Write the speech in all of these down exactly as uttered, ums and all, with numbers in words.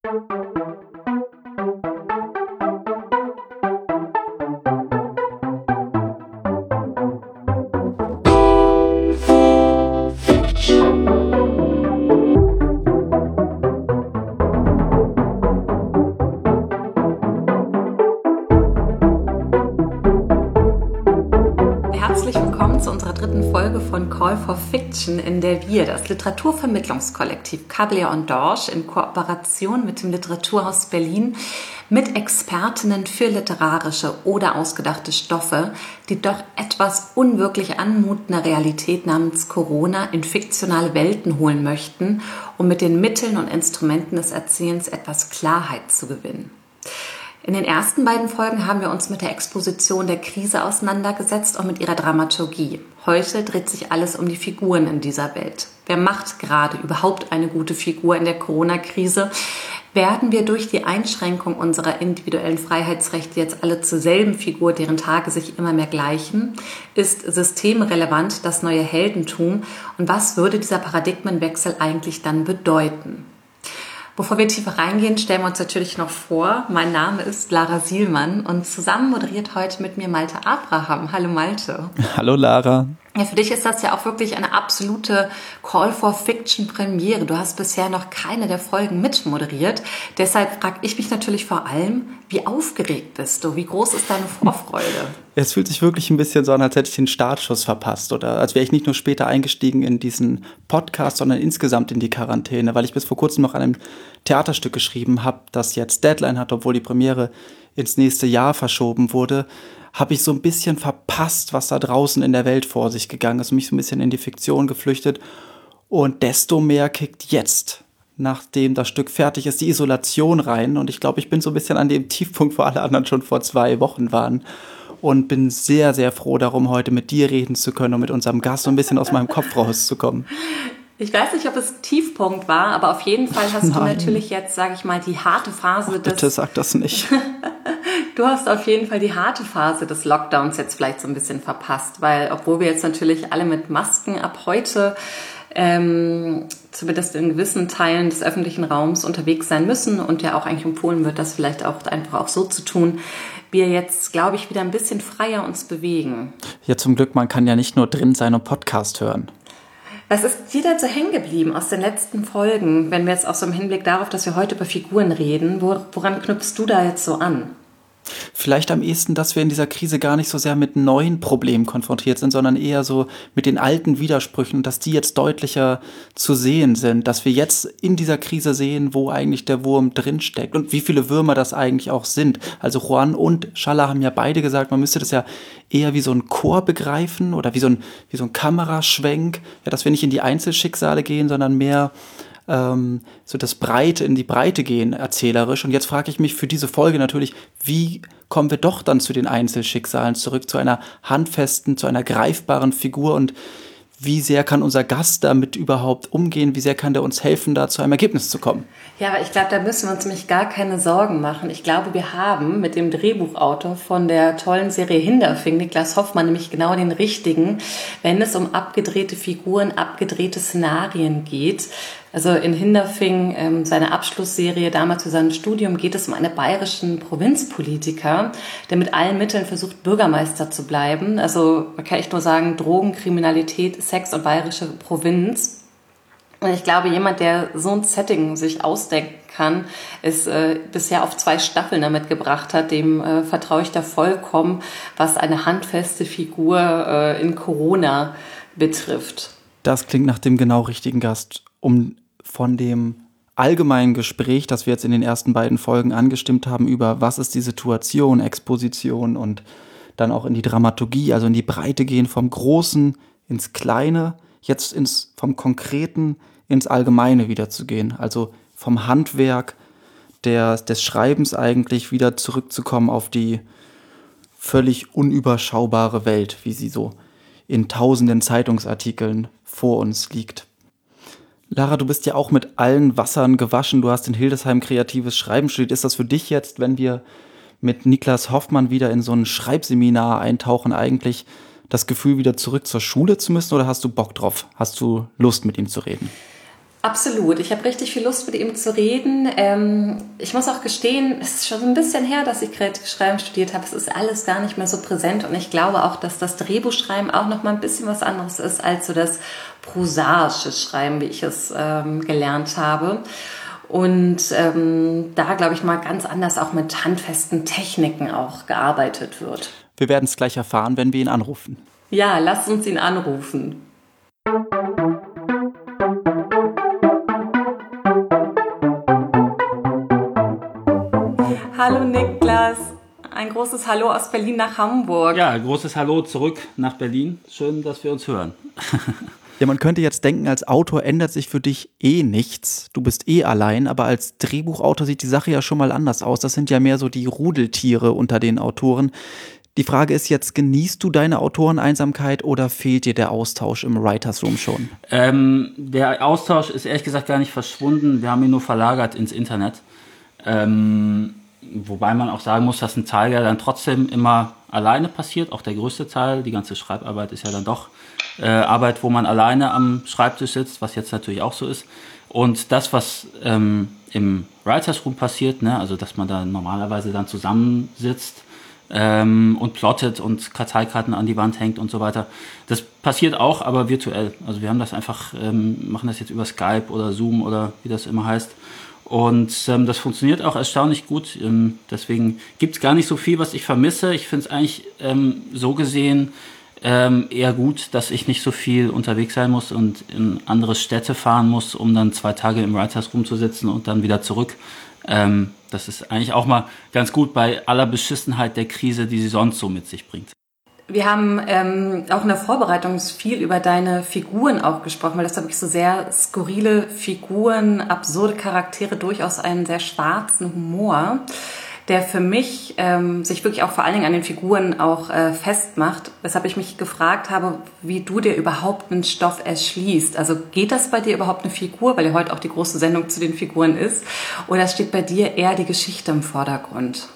Von Call for Fiction, in der wir, das Literaturvermittlungskollektiv Kabler und Dorsch, in Kooperation mit dem Literaturhaus Berlin mit Expertinnen für literarische oder ausgedachte Stoffe die doch etwas unwirklich anmutende Realität namens Corona in fiktionale Welten holen möchten, um mit den Mitteln und Instrumenten des Erzählens etwas Klarheit zu gewinnen. In den ersten beiden Folgen haben wir uns mit der Exposition der Krise auseinandergesetzt und mit ihrer Dramaturgie. Heute dreht sich alles um die Figuren in dieser Welt. Wer macht gerade überhaupt eine gute Figur in der Corona-Krise? Werden wir durch die Einschränkung unserer individuellen Freiheitsrechte jetzt alle zur selben Figur, deren Tage sich immer mehr gleichen? Ist systemrelevant das neue Heldentum? Und was würde dieser Paradigmenwechsel eigentlich dann bedeuten? Bevor wir tiefer reingehen, stellen wir uns natürlich noch vor. Mein Name ist Lara Sielmann und zusammen moderiert heute mit mir Malte Abraham. Hallo Malte. Hallo Lara. Ja, für dich ist das ja auch wirklich eine absolute Call-for-Fiction-Premiere. Du hast bisher noch keine der Folgen mitmoderiert. Deshalb frage ich mich natürlich vor allem, wie aufgeregt bist du? Wie groß ist deine Vorfreude? Es fühlt sich wirklich ein bisschen so an, als hätte ich den Startschuss verpasst. Oder als wäre ich nicht nur später eingestiegen in diesen Podcast, sondern insgesamt in die Quarantäne. Weil ich bis vor kurzem noch an einem Theaterstück geschrieben habe, das jetzt Deadline hat, obwohl die Premiere ins nächste Jahr verschoben wurde, habe ich so ein bisschen verpasst, was da draußen in der Welt vor sich gegangen ist, mich so ein bisschen in die Fiktion geflüchtet. Und desto mehr kickt jetzt, nachdem das Stück fertig ist, die Isolation rein. Und ich glaube, ich bin so ein bisschen an dem Tiefpunkt, wo alle anderen schon vor zwei Wochen waren. Und bin sehr, sehr froh darum, heute mit dir reden zu können und mit unserem Gast so ein bisschen aus meinem Kopf rauszukommen. Ich weiß nicht, ob es Tiefpunkt war, aber auf jeden Fall hast Nein. du natürlich jetzt, sage ich mal, die harte Phase Ach, des... Bitte sag das nicht. Du hast auf jeden Fall die harte Phase des Lockdowns jetzt vielleicht so ein bisschen verpasst, weil obwohl wir jetzt natürlich alle mit Masken ab heute ähm, zumindest in gewissen Teilen des öffentlichen Raums unterwegs sein müssen und ja auch eigentlich empfohlen wird, das vielleicht auch einfach auch so zu tun, wir jetzt, glaube ich, wieder ein bisschen freier uns bewegen. Ja, zum Glück, man kann ja nicht nur drin sein und Podcast hören. Was ist dir dazu hängen geblieben aus den letzten Folgen, wenn wir jetzt auch so im Hinblick darauf, dass wir heute über Figuren reden, woran knüpfst du da jetzt so an? Vielleicht am ehesten, dass wir in dieser Krise gar nicht so sehr mit neuen Problemen konfrontiert sind, sondern eher so mit den alten Widersprüchen, dass die jetzt deutlicher zu sehen sind, dass wir jetzt in dieser Krise sehen, wo eigentlich der Wurm drinsteckt und wie viele Würmer das eigentlich auch sind. Also Juan und Schala haben ja beide gesagt, man müsste das ja eher wie so ein Chor begreifen oder wie so ein, wie so ein Kameraschwenk, ja, dass wir nicht in die Einzelschicksale gehen, sondern mehr ähm, so das Breite, in die Breite gehen, erzählerisch. Und jetzt frage ich mich für diese Folge natürlich, wie kommen wir doch dann zu den Einzelschicksalen zurück, zu einer handfesten, zu einer greifbaren Figur und wie sehr kann unser Gast damit überhaupt umgehen, wie sehr kann der uns helfen, da zu einem Ergebnis zu kommen? Ja, aber ich glaube, da müssen wir uns nämlich gar keine Sorgen machen. Ich glaube, wir haben mit dem Drehbuchautor von der tollen Serie Hinderfing, Niklas Hoffmann, nämlich genau den richtigen, wenn es um abgedrehte Figuren, abgedrehte Szenarien geht. Also in Hinderfing, ähm, seine Abschlussserie damals für sein Studium, geht es um einen bayerischen Provinzpolitiker, der mit allen Mitteln versucht, Bürgermeister zu bleiben. Also man kann echt nur sagen, Drogen, Kriminalität, Sex und bayerische Provinz. Und ich glaube, jemand, der so ein Setting sich ausdenken kann, es äh, bisher auf zwei Staffeln damit gebracht hat, dem äh, vertraue ich da vollkommen, was eine handfeste Figur äh, in Corona betrifft. Das klingt nach dem genau richtigen Gast, um von dem allgemeinen Gespräch, das wir jetzt in den ersten beiden Folgen angestimmt haben, über was ist die Situation, Exposition und dann auch in die Dramaturgie, also in die Breite gehen, vom Großen ins Kleine, jetzt ins, vom Konkreten ins Allgemeine wieder zu gehen, also vom Handwerk der, des Schreibens eigentlich wieder zurückzukommen auf die völlig unüberschaubare Welt, wie sie so in tausenden Zeitungsartikeln vor uns liegt. Lara, du bist ja auch mit allen Wassern gewaschen. Du hast in Hildesheim kreatives Schreiben studiert. Ist das für dich jetzt, wenn wir mit Niklas Hoffmann wieder in so ein Schreibseminar eintauchen, eigentlich das Gefühl, wieder zurück zur Schule zu müssen? Oder hast du Bock drauf? Hast du Lust, mit ihm zu reden? Absolut. Ich habe richtig viel Lust, mit ihm zu reden. Ähm, ich muss auch gestehen, es ist schon so ein bisschen her, dass ich Kreatives Schreiben studiert habe. Es ist alles gar nicht mehr so präsent und ich glaube auch, dass das Drehbuchschreiben auch noch mal ein bisschen was anderes ist als so das prosaische Schreiben, wie ich es ähm, gelernt habe. Und ähm, da, glaube ich, mal ganz anders auch mit handfesten Techniken auch gearbeitet wird. Wir werden es gleich erfahren, wenn wir ihn anrufen. Ja, lasst uns ihn anrufen. Hallo Niklas, ein großes Hallo aus Berlin nach Hamburg. Ja, großes Hallo zurück nach Berlin. Schön, dass wir uns hören. Ja, man könnte jetzt denken, als Autor ändert sich für dich eh nichts. Du bist eh allein, aber als Drehbuchautor sieht die Sache ja schon mal anders aus. Das sind ja mehr so die Rudeltiere unter den Autoren. Die Frage ist jetzt, genießt du deine Autoreneinsamkeit oder fehlt dir der Austausch im Writers Room schon? Ähm, der Austausch ist ehrlich gesagt gar nicht verschwunden. Wir haben ihn nur verlagert ins Internet. Ähm, wobei man auch sagen muss, dass ein Teil ja dann trotzdem immer alleine passiert. Auch der größte Teil, die ganze Schreibarbeit ist ja dann doch äh, Arbeit, wo man alleine am Schreibtisch sitzt, was jetzt natürlich auch so ist. Und das, was ähm, im Writers Room passiert, ne, also dass man da normalerweise dann zusammensitzt, Ähm, und plottet und Karteikarten an die Wand hängt und so weiter. Das passiert auch, aber virtuell. Also wir haben das einfach, ähm, machen das jetzt über Skype oder Zoom oder wie das immer heißt. Und ähm, das funktioniert auch erstaunlich gut. Ähm, deswegen gibt es gar nicht so viel, was ich vermisse. Ich finde es eigentlich ähm, so gesehen ähm, eher gut, dass ich nicht so viel unterwegs sein muss und in andere Städte fahren muss, um dann zwei Tage im Writers Room zu sitzen und dann wieder zurück. Ähm, das ist eigentlich auch mal ganz gut bei aller Beschissenheit der Krise, die sie sonst so mit sich bringt. Wir haben ähm, auch in der Vorbereitung viel über deine Figuren auch gesprochen, weil das wirklich so sehr skurrile Figuren, absurde Charaktere, durchaus einen sehr schwarzen Humor, der für mich ähm, sich wirklich auch vor allen Dingen an den Figuren auch äh, festmacht, weshalb ich mich gefragt habe, wie du dir überhaupt einen Stoff erschließt. Also geht das bei dir überhaupt eine Figur, weil ja heute auch die große Sendung zu den Figuren ist, oder steht bei dir eher die Geschichte im Vordergrund?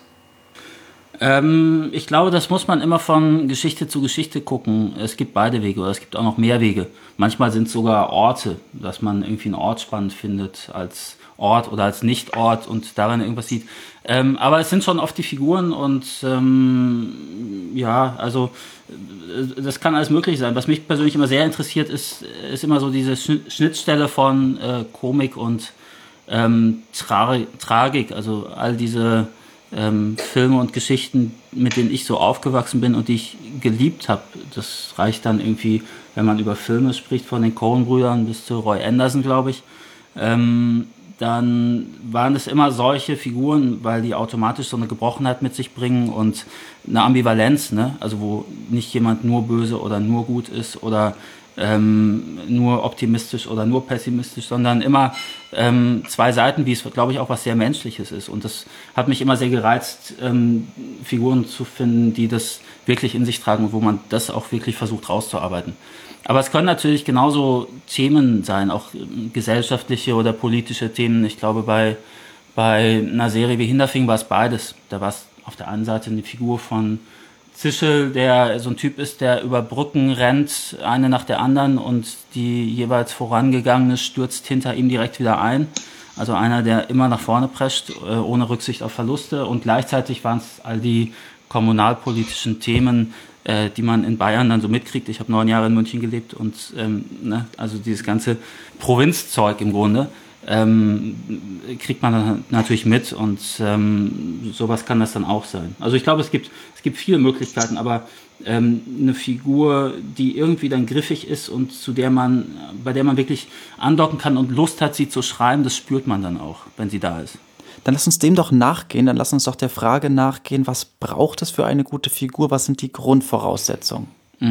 Ähm, ich glaube, das muss man immer von Geschichte zu Geschichte gucken. Es gibt beide Wege oder es gibt auch noch mehr Wege. Manchmal sind es sogar Orte, dass man irgendwie einen Ort spannend findet als Ort oder als Nicht-Ort und darin irgendwas sieht. Ähm, aber es sind schon oft die Figuren und ähm, ja, also äh, das kann alles möglich sein. Was mich persönlich immer sehr interessiert, ist, ist immer so diese Schnittstelle von äh, Komik und ähm, Tra- Tragik, also all diese ähm, Filme und Geschichten, mit denen ich so aufgewachsen bin und die ich geliebt habe. Das reicht dann irgendwie, wenn man über Filme spricht, von den Coen-Brüdern bis zu Roy Anderson, glaube ich. Ähm, dann waren es immer solche Figuren, weil die automatisch so eine Gebrochenheit mit sich bringen und eine Ambivalenz, ne? Also wo nicht jemand nur böse oder nur gut ist oder ähm, nur optimistisch oder nur pessimistisch, sondern immer ähm, zwei Seiten, wie es, glaube ich, auch was sehr Menschliches ist. Und das hat mich immer sehr gereizt, ähm, Figuren zu finden, die das wirklich in sich tragen und wo man das auch wirklich versucht rauszuarbeiten. Aber es können natürlich genauso Themen sein, auch gesellschaftliche oder politische Themen. Ich glaube, bei, bei einer Serie wie Hinterfing war es beides. Da war es auf der einen Seite eine Figur von Zischel, der so ein Typ ist, der über Brücken rennt, eine nach der anderen, und die jeweils vorangegangene stürzt hinter ihm direkt wieder ein. Also einer, der immer nach vorne prescht, ohne Rücksicht auf Verluste. Und gleichzeitig waren es all die kommunalpolitischen Themen, äh, die man in Bayern dann so mitkriegt. Ich habe neun Jahre in München gelebt und ähm, ne, also dieses ganze Provinzzeug im Grunde ähm, kriegt man dann natürlich mit, und ähm, sowas kann das dann auch sein. Also ich glaube, es gibt es gibt viele Möglichkeiten, aber ähm, eine Figur, die irgendwie dann griffig ist und zu der man, bei der man wirklich andocken kann und Lust hat, sie zu schreiben, das spürt man dann auch, wenn sie da ist. Dann lass uns dem doch nachgehen, dann lass uns doch der Frage nachgehen, was braucht es für eine gute Figur, was sind die Grundvoraussetzungen?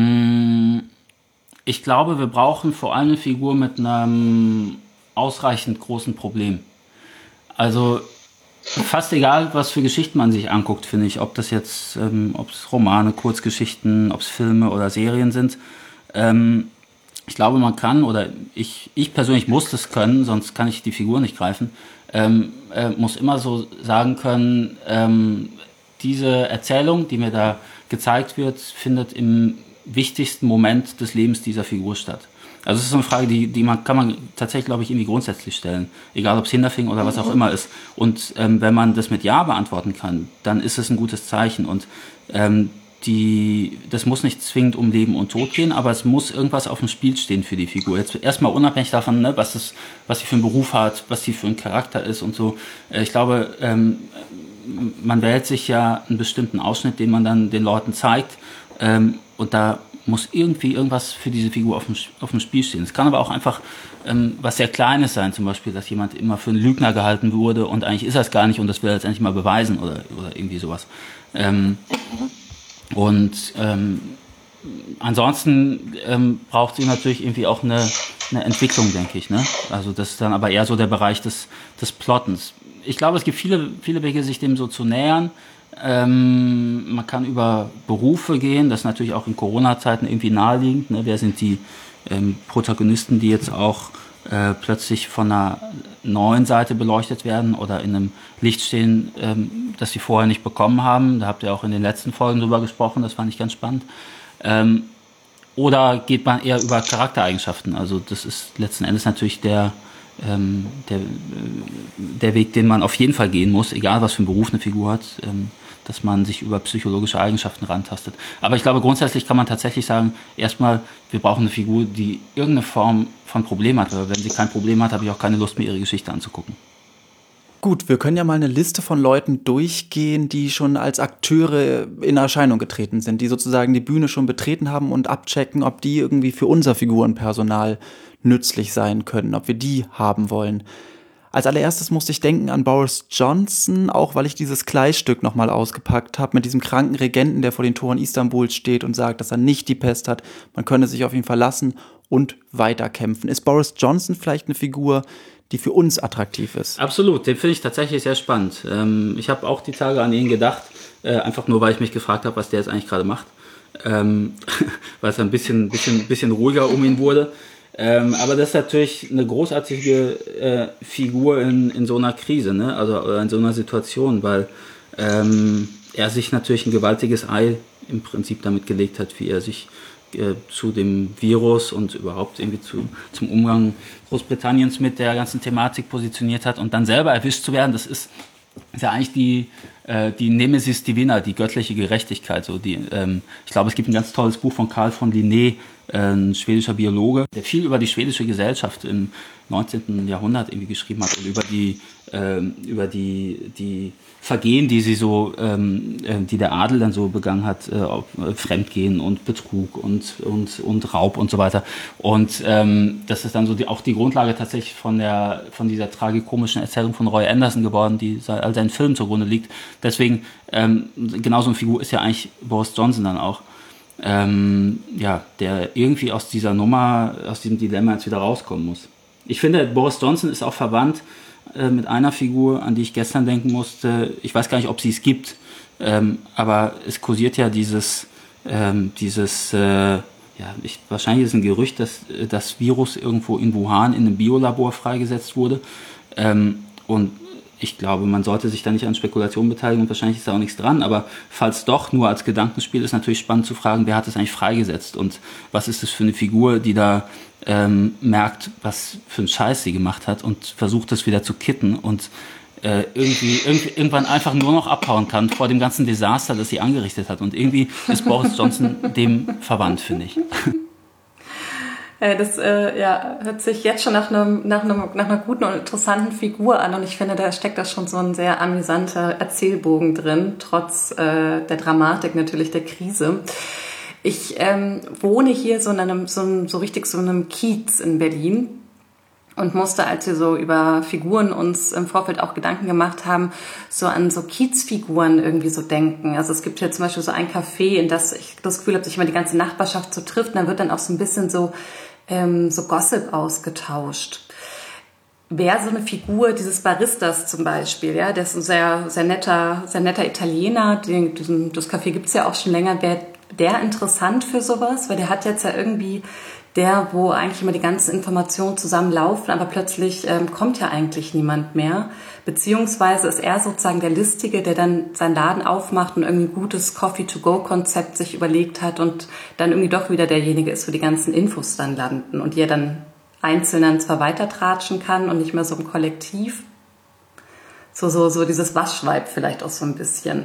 Ich glaube, wir brauchen vor allem eine Figur mit einem ausreichend großen Problem. Also fast egal, was für Geschichten man sich anguckt, finde ich, ob das jetzt, ähm, ob es Romane, Kurzgeschichten, ob es Filme oder Serien sind. Ähm, ich glaube, man kann, oder ich, ich persönlich muss das können, sonst kann ich die Figur nicht greifen, ähm, äh, muss immer so sagen können, ähm, diese Erzählung, die mir da gezeigt wird, findet im wichtigsten Moment des Lebens dieser Figur statt. Also es ist so eine Frage, die, die man kann man tatsächlich, glaube ich, irgendwie grundsätzlich stellen. Egal, ob es Hinterfing oder was auch immer ist. Und ähm, wenn man das mit Ja beantworten kann, dann ist es ein gutes Zeichen. Und ähm, die, das muss nicht zwingend um Leben und Tod gehen, aber es muss irgendwas auf dem Spiel stehen für die Figur. Jetzt erstmal unabhängig davon, ne, was, das, was sie für einen Beruf hat, was sie für ein Charakter ist und so. Äh, ich glaube, ähm, man wählt sich ja einen bestimmten Ausschnitt, den man dann den Leuten zeigt. Ähm, und da muss irgendwie irgendwas für diese Figur auf dem, auf dem Spiel stehen. Es kann aber auch einfach ähm, was sehr Kleines sein, zum Beispiel, dass jemand immer für einen Lügner gehalten wurde und eigentlich ist er es gar nicht und das will er jetzt endlich mal beweisen oder, oder irgendwie sowas. Ähm, und ähm, ansonsten ähm, braucht sie natürlich irgendwie auch eine, eine Entwicklung, denke ich. Ne? Also das ist dann aber eher so der Bereich des, des Plottens. Ich glaube, es gibt viele, viele Wege, sich dem so zu nähern. Ähm, man kann über Berufe gehen, das ist natürlich auch in Corona-Zeiten irgendwie naheliegend. Ne? Wer sind die ähm, Protagonisten, die jetzt auch äh, plötzlich von einer neuen Seite beleuchtet werden oder in einem Licht stehen, ähm, das sie vorher nicht bekommen haben. Da habt ihr auch in den letzten Folgen drüber gesprochen, das fand ich ganz spannend. Ähm, oder geht man eher über Charaktereigenschaften? Also das ist letzten Endes natürlich der ähm, der, der Weg, den man auf jeden Fall gehen muss, egal was für einen Beruf eine Figur hat, ähm, dass man sich über psychologische Eigenschaften rantastet. Aber ich glaube, grundsätzlich kann man tatsächlich sagen, erstmal, wir brauchen eine Figur, die irgendeine Form von Problem hat. Weil wenn sie kein Problem hat, habe ich auch keine Lust, mir ihre Geschichte anzugucken. Gut, wir können ja mal eine Liste von Leuten durchgehen, die schon als Akteure in Erscheinung getreten sind, die sozusagen die Bühne schon betreten haben und abchecken, ob die irgendwie für unser Figurenpersonal nützlich sein können, ob wir die haben wollen. Als allererstes musste ich denken an Boris Johnson, auch weil ich dieses Kleistück nochmal ausgepackt habe, mit diesem kranken Regenten, der vor den Toren Istanbuls steht und sagt, dass er nicht die Pest hat, man könne sich auf ihn verlassen und weiterkämpfen. Ist Boris Johnson vielleicht eine Figur, die für uns attraktiv ist? Absolut, den finde ich tatsächlich sehr spannend. Ähm, ich habe auch die Tage an ihn gedacht, äh, einfach nur, weil ich mich gefragt habe, was der jetzt eigentlich gerade macht. Ähm, weil es ein bisschen, bisschen, bisschen ruhiger um ihn wurde. Ähm, aber das ist natürlich eine großartige äh, Figur in, in so einer Krise, ne? Also in so einer Situation, weil ähm, er sich natürlich ein gewaltiges Ei im Prinzip damit gelegt hat, wie er sich äh, zu dem Virus und überhaupt irgendwie zu, zum Umgang Großbritanniens mit der ganzen Thematik positioniert hat und dann selber erwischt zu werden, das ist, ist ja eigentlich die äh, die Nemesis Divina, die göttliche Gerechtigkeit. So die, ähm, ich glaube, es gibt ein ganz tolles Buch von Carl von Linné, ein schwedischer Biologe, der viel über die schwedische Gesellschaft im neunzehnten Jahrhundert irgendwie geschrieben hat und über die ähm, über die die Vergehen, die sie so ähm, die der Adel dann so begangen hat, äh, Fremdgehen und Betrug und und und Raub und so weiter. Und ähm, das ist dann so die, auch die Grundlage tatsächlich von der von dieser tragikomischen Erzählung von Roy Anderson geworden, die all seinen Filmen zugrunde liegt. Deswegen ähm, genau so eine Figur ist ja eigentlich Boris Johnson dann auch. Ähm, ja, der irgendwie aus dieser Nummer, aus diesem Dilemma jetzt wieder rauskommen muss. Ich finde, Boris Johnson ist auch verwandt äh, mit einer Figur, an die ich gestern denken musste. Ich weiß gar nicht, ob sie es gibt, ähm, aber es kursiert ja dieses, ähm, dieses, äh, ja, ich, wahrscheinlich ist ein Gerücht, dass das Virus irgendwo in Wuhan in einem Biolabor freigesetzt wurde. Ähm, und ich glaube, man sollte sich da nicht an Spekulationen beteiligen und wahrscheinlich ist da auch nichts dran, aber falls doch, nur als Gedankenspiel ist natürlich spannend zu fragen, wer hat es eigentlich freigesetzt und was ist das für eine Figur, die da ähm, merkt, was für einen Scheiß sie gemacht hat und versucht das wieder zu kitten und äh, irgendwie, irgendwie irgendwann einfach nur noch abhauen kann vor dem ganzen Desaster, das sie angerichtet hat. Und irgendwie ist Boris Johnson dem verwandt, finde ich. Das äh, ja, hört sich jetzt schon nach, einem, nach, einem, nach einer guten und interessanten Figur an und ich finde, da steckt da schon so ein sehr amüsanter Erzählbogen drin, trotz äh, der Dramatik natürlich der Krise. Ich ähm, wohne hier so in einem, so, so richtig so in einem Kiez in Berlin und musste, als wir so über Figuren uns im Vorfeld auch Gedanken gemacht haben, so an so Kiezfiguren irgendwie so denken. Also es gibt hier zum Beispiel so ein Café, in das ich das Gefühl habe, sich immer die ganze Nachbarschaft so trifft und dann wird dann auch so ein bisschen so so Gossip ausgetauscht. Wäre so eine Figur dieses Baristas zum Beispiel, ja, der ist ein sehr, sehr netter, sehr netter Italiener, den, diesen, das Café gibt's ja auch schon länger, wäre der interessant für sowas, weil der hat jetzt ja irgendwie der, wo eigentlich immer die ganzen Informationen zusammenlaufen, aber plötzlich ähm, kommt ja eigentlich niemand mehr. Beziehungsweise ist er sozusagen der Listige, der dann seinen Laden aufmacht und irgendwie ein gutes Coffee-to-go-Konzept sich überlegt hat und dann irgendwie doch wieder derjenige ist, wo die ganzen Infos dann landen und die er dann einzeln dann zwar weitertratschen kann und nicht mehr so im Kollektiv. So, so, so dieses Waschweib vielleicht auch so ein bisschen.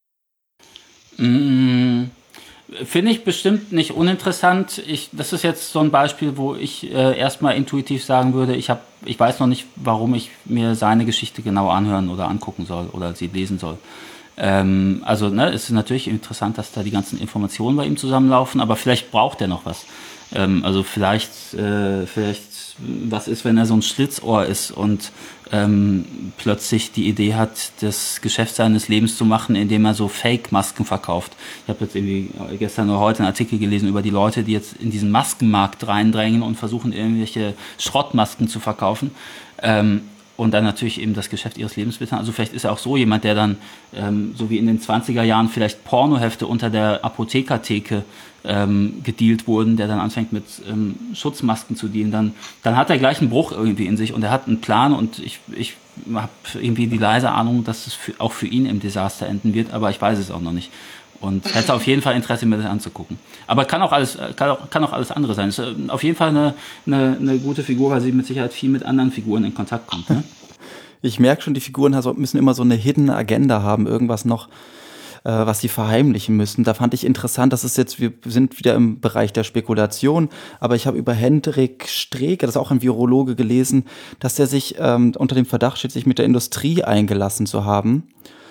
Mm. Finde ich bestimmt nicht uninteressant. Ich, das ist jetzt so ein Beispiel, wo ich äh, erstmal intuitiv sagen würde, ich hab, ich weiß noch nicht, warum ich mir seine Geschichte genau anhören oder angucken soll oder sie lesen soll. Ähm, also ne, es ist natürlich interessant, dass da die ganzen Informationen bei ihm zusammenlaufen, aber vielleicht braucht er noch was. Ähm, also vielleicht, äh, vielleicht was ist, wenn er so ein Schlitzohr ist und ähm, plötzlich die Idee hat, das Geschäft seines Lebens zu machen, indem er so Fake-Masken verkauft. Ich habe jetzt irgendwie gestern oder heute einen Artikel gelesen über die Leute, die jetzt in diesen Maskenmarkt reindrängen und versuchen, irgendwelche Schrottmasken zu verkaufen. Ähm, und dann natürlich eben das Geschäft ihres Lebens wittern. Also vielleicht ist er auch so jemand, der dann, ähm, so wie in den zwanziger Jahren, vielleicht Pornohefte unter der Apothekertheke ähm, gedealt wurden, der dann anfängt mit ähm, Schutzmasken zu dealen, dann, dann hat er gleich einen Bruch irgendwie in sich und er hat einen Plan und ich, ich habe irgendwie die leise Ahnung, dass es für, auch für ihn im Desaster enden wird, aber ich weiß es auch noch nicht. Und hätte auf jeden Fall Interesse, mir das anzugucken. Aber kann auch alles, kann auch, kann auch alles andere sein. Es ist auf jeden Fall eine, eine, eine gute Figur, weil sie mit Sicherheit viel mit anderen Figuren in Kontakt kommt. Ne? Ich merke schon, die Figuren müssen immer so eine Hidden Agenda haben, irgendwas noch, äh, was sie verheimlichen müssen. Da fand ich interessant, das ist jetzt, wir sind wieder im Bereich der Spekulation, aber ich habe über Hendrik Streeck, das ist auch ein Virologe, gelesen, dass der sich ähm, unter dem Verdacht steht, sich mit der Industrie eingelassen zu haben.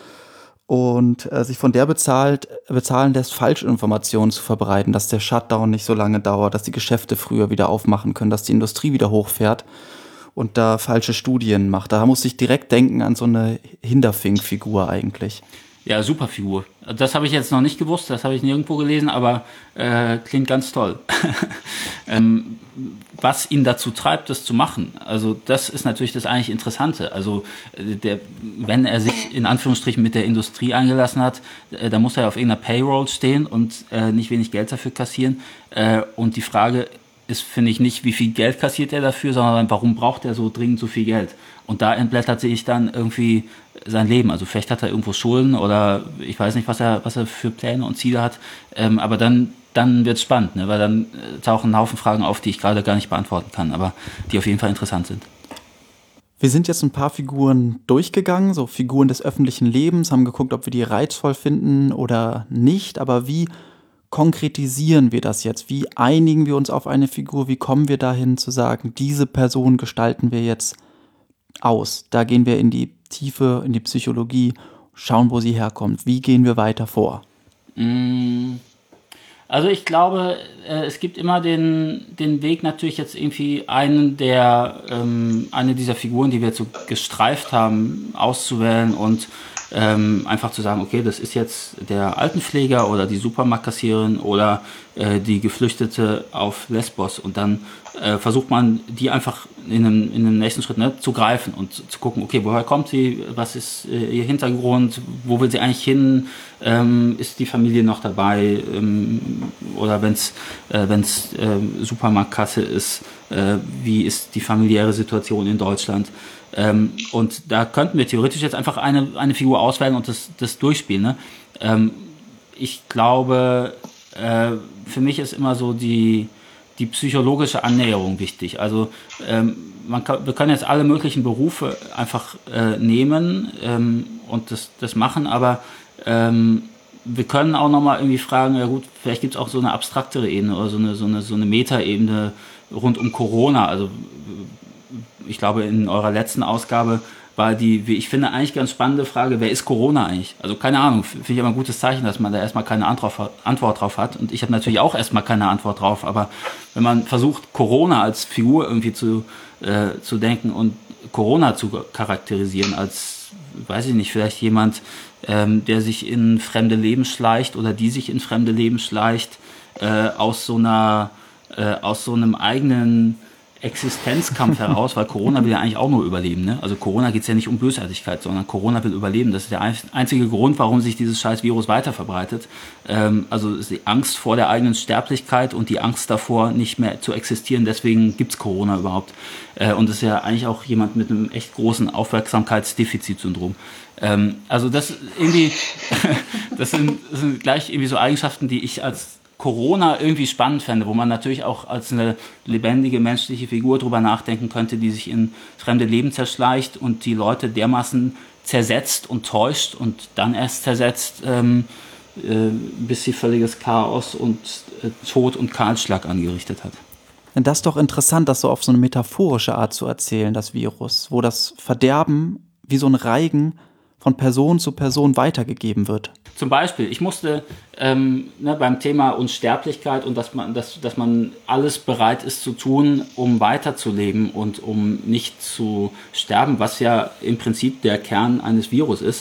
Und äh, sich von der bezahlt, bezahlen lässt, Falschinformationen zu verbreiten, dass der Shutdown nicht so lange dauert, dass die Geschäfte früher wieder aufmachen können, dass die Industrie wieder hochfährt und da falsche Studien macht. Da muss ich direkt denken an so eine Hinterfink-Figur eigentlich. Ja, super Figur. Das habe ich jetzt noch nicht gewusst, das habe ich nirgendwo gelesen, aber äh, klingt ganz toll. ähm, was ihn dazu treibt, das zu machen, also das ist natürlich das eigentlich Interessante. Also der, wenn er sich in Anführungsstrichen mit der Industrie eingelassen hat, äh, da muss er auf irgendeiner Payroll stehen und äh, nicht wenig Geld dafür kassieren. Äh, und die Frage ist, finde ich, nicht, wie viel Geld kassiert er dafür, sondern warum braucht er so dringend so viel Geld? Und da entblättert sich dann irgendwie sein Leben. Also vielleicht hat er irgendwo Schulden oder ich weiß nicht, was er, was er für Pläne und Ziele hat. Ähm, aber dann, dann wird's spannend, ne? Weil dann äh, tauchen ein Haufen Fragen auf, die ich gerade gar nicht beantworten kann, aber die auf jeden Fall interessant sind. Wir sind jetzt ein paar Figuren durchgegangen, so Figuren des öffentlichen Lebens, haben geguckt, ob wir die reizvoll finden oder nicht. Aber wie konkretisieren wir das jetzt? Wie einigen wir uns auf eine Figur? Wie kommen wir dahin zu sagen, diese Person gestalten wir jetzt aus? Da gehen wir in die Tiefe, in die Psychologie, schauen, wo sie herkommt. Wie gehen wir weiter vor? Also ich glaube, es gibt immer den, den Weg natürlich jetzt irgendwie einen der, ähm, eine dieser Figuren, die wir jetzt so gestreift haben, auszuwählen und ähm, einfach zu sagen, okay, das ist jetzt der Altenpfleger oder die Supermarktkassiererin oder äh, die Geflüchtete auf Lesbos und dann äh, versucht man, die einfach in einem, in einem nächsten Schritt ne, zu greifen und zu gucken, okay, woher kommt sie, was ist äh, ihr Hintergrund, wo will sie eigentlich hin, ähm, ist die Familie noch dabei ähm, oder wenn es äh, wenn's, äh, Supermarktkasse ist, äh, wie ist die familiäre Situation in Deutschland. Ähm, und da könnten wir theoretisch jetzt einfach eine, eine Figur auswählen und das, das durchspielen. Ne? Ähm, ich glaube, äh, für mich ist immer so die, die psychologische Annäherung wichtig. Also ähm, man kann, wir können jetzt alle möglichen Berufe einfach äh, nehmen ähm, und das, das machen, aber ähm, wir können auch nochmal irgendwie fragen, ja gut, vielleicht gibt es auch so eine abstraktere Ebene oder so eine, so eine, so eine Meta-Ebene rund um Corona. Also ich glaube, in eurer letzten Ausgabe war die, wie ich finde, eigentlich ganz spannende Frage, wer ist Corona eigentlich? Also keine Ahnung, finde ich aber ein gutes Zeichen, dass man da erstmal keine Antwort drauf hat. Und ich habe natürlich auch erstmal keine Antwort drauf, aber wenn man versucht, Corona als Figur irgendwie zu, äh, zu denken und Corona zu charakterisieren als, weiß ich nicht, vielleicht jemand, ähm, der sich in fremde Leben schleicht oder die sich in fremde Leben schleicht, äh, aus so einer, äh, aus so einem eigenen Existenzkampf heraus, weil Corona will ja eigentlich auch nur überleben. Ne? Also Corona geht es ja nicht um Bösartigkeit, sondern Corona will überleben. Das ist der einzige Grund, warum sich dieses scheiß Virus weiter verbreitet. Ähm, also ist die Angst vor der eigenen Sterblichkeit und die Angst davor, nicht mehr zu existieren. Deswegen gibt's Corona überhaupt. Äh, und das ist ja eigentlich auch jemand mit einem echt großen Aufmerksamkeitsdefizitsyndrom. Ähm, also das irgendwie, das sind, das sind gleich irgendwie so Eigenschaften, die ich als Corona irgendwie spannend fände, wo man natürlich auch als eine lebendige menschliche Figur drüber nachdenken könnte, die sich in fremde Leben zerschleicht und die Leute dermaßen zersetzt und täuscht und dann erst zersetzt, ähm, äh, bis sie völliges Chaos und äh, Tod und Kahlschlag angerichtet hat. Das ist doch interessant, das so auf so eine metaphorische Art zu erzählen, das Virus, wo das Verderben wie so ein Reigen von Person zu Person weitergegeben wird. Zum Beispiel, ich musste ähm, ne, beim Thema Unsterblichkeit und dass man, dass, dass man alles bereit ist zu tun, um weiterzuleben und um nicht zu sterben, was ja im Prinzip der Kern eines Virus ist.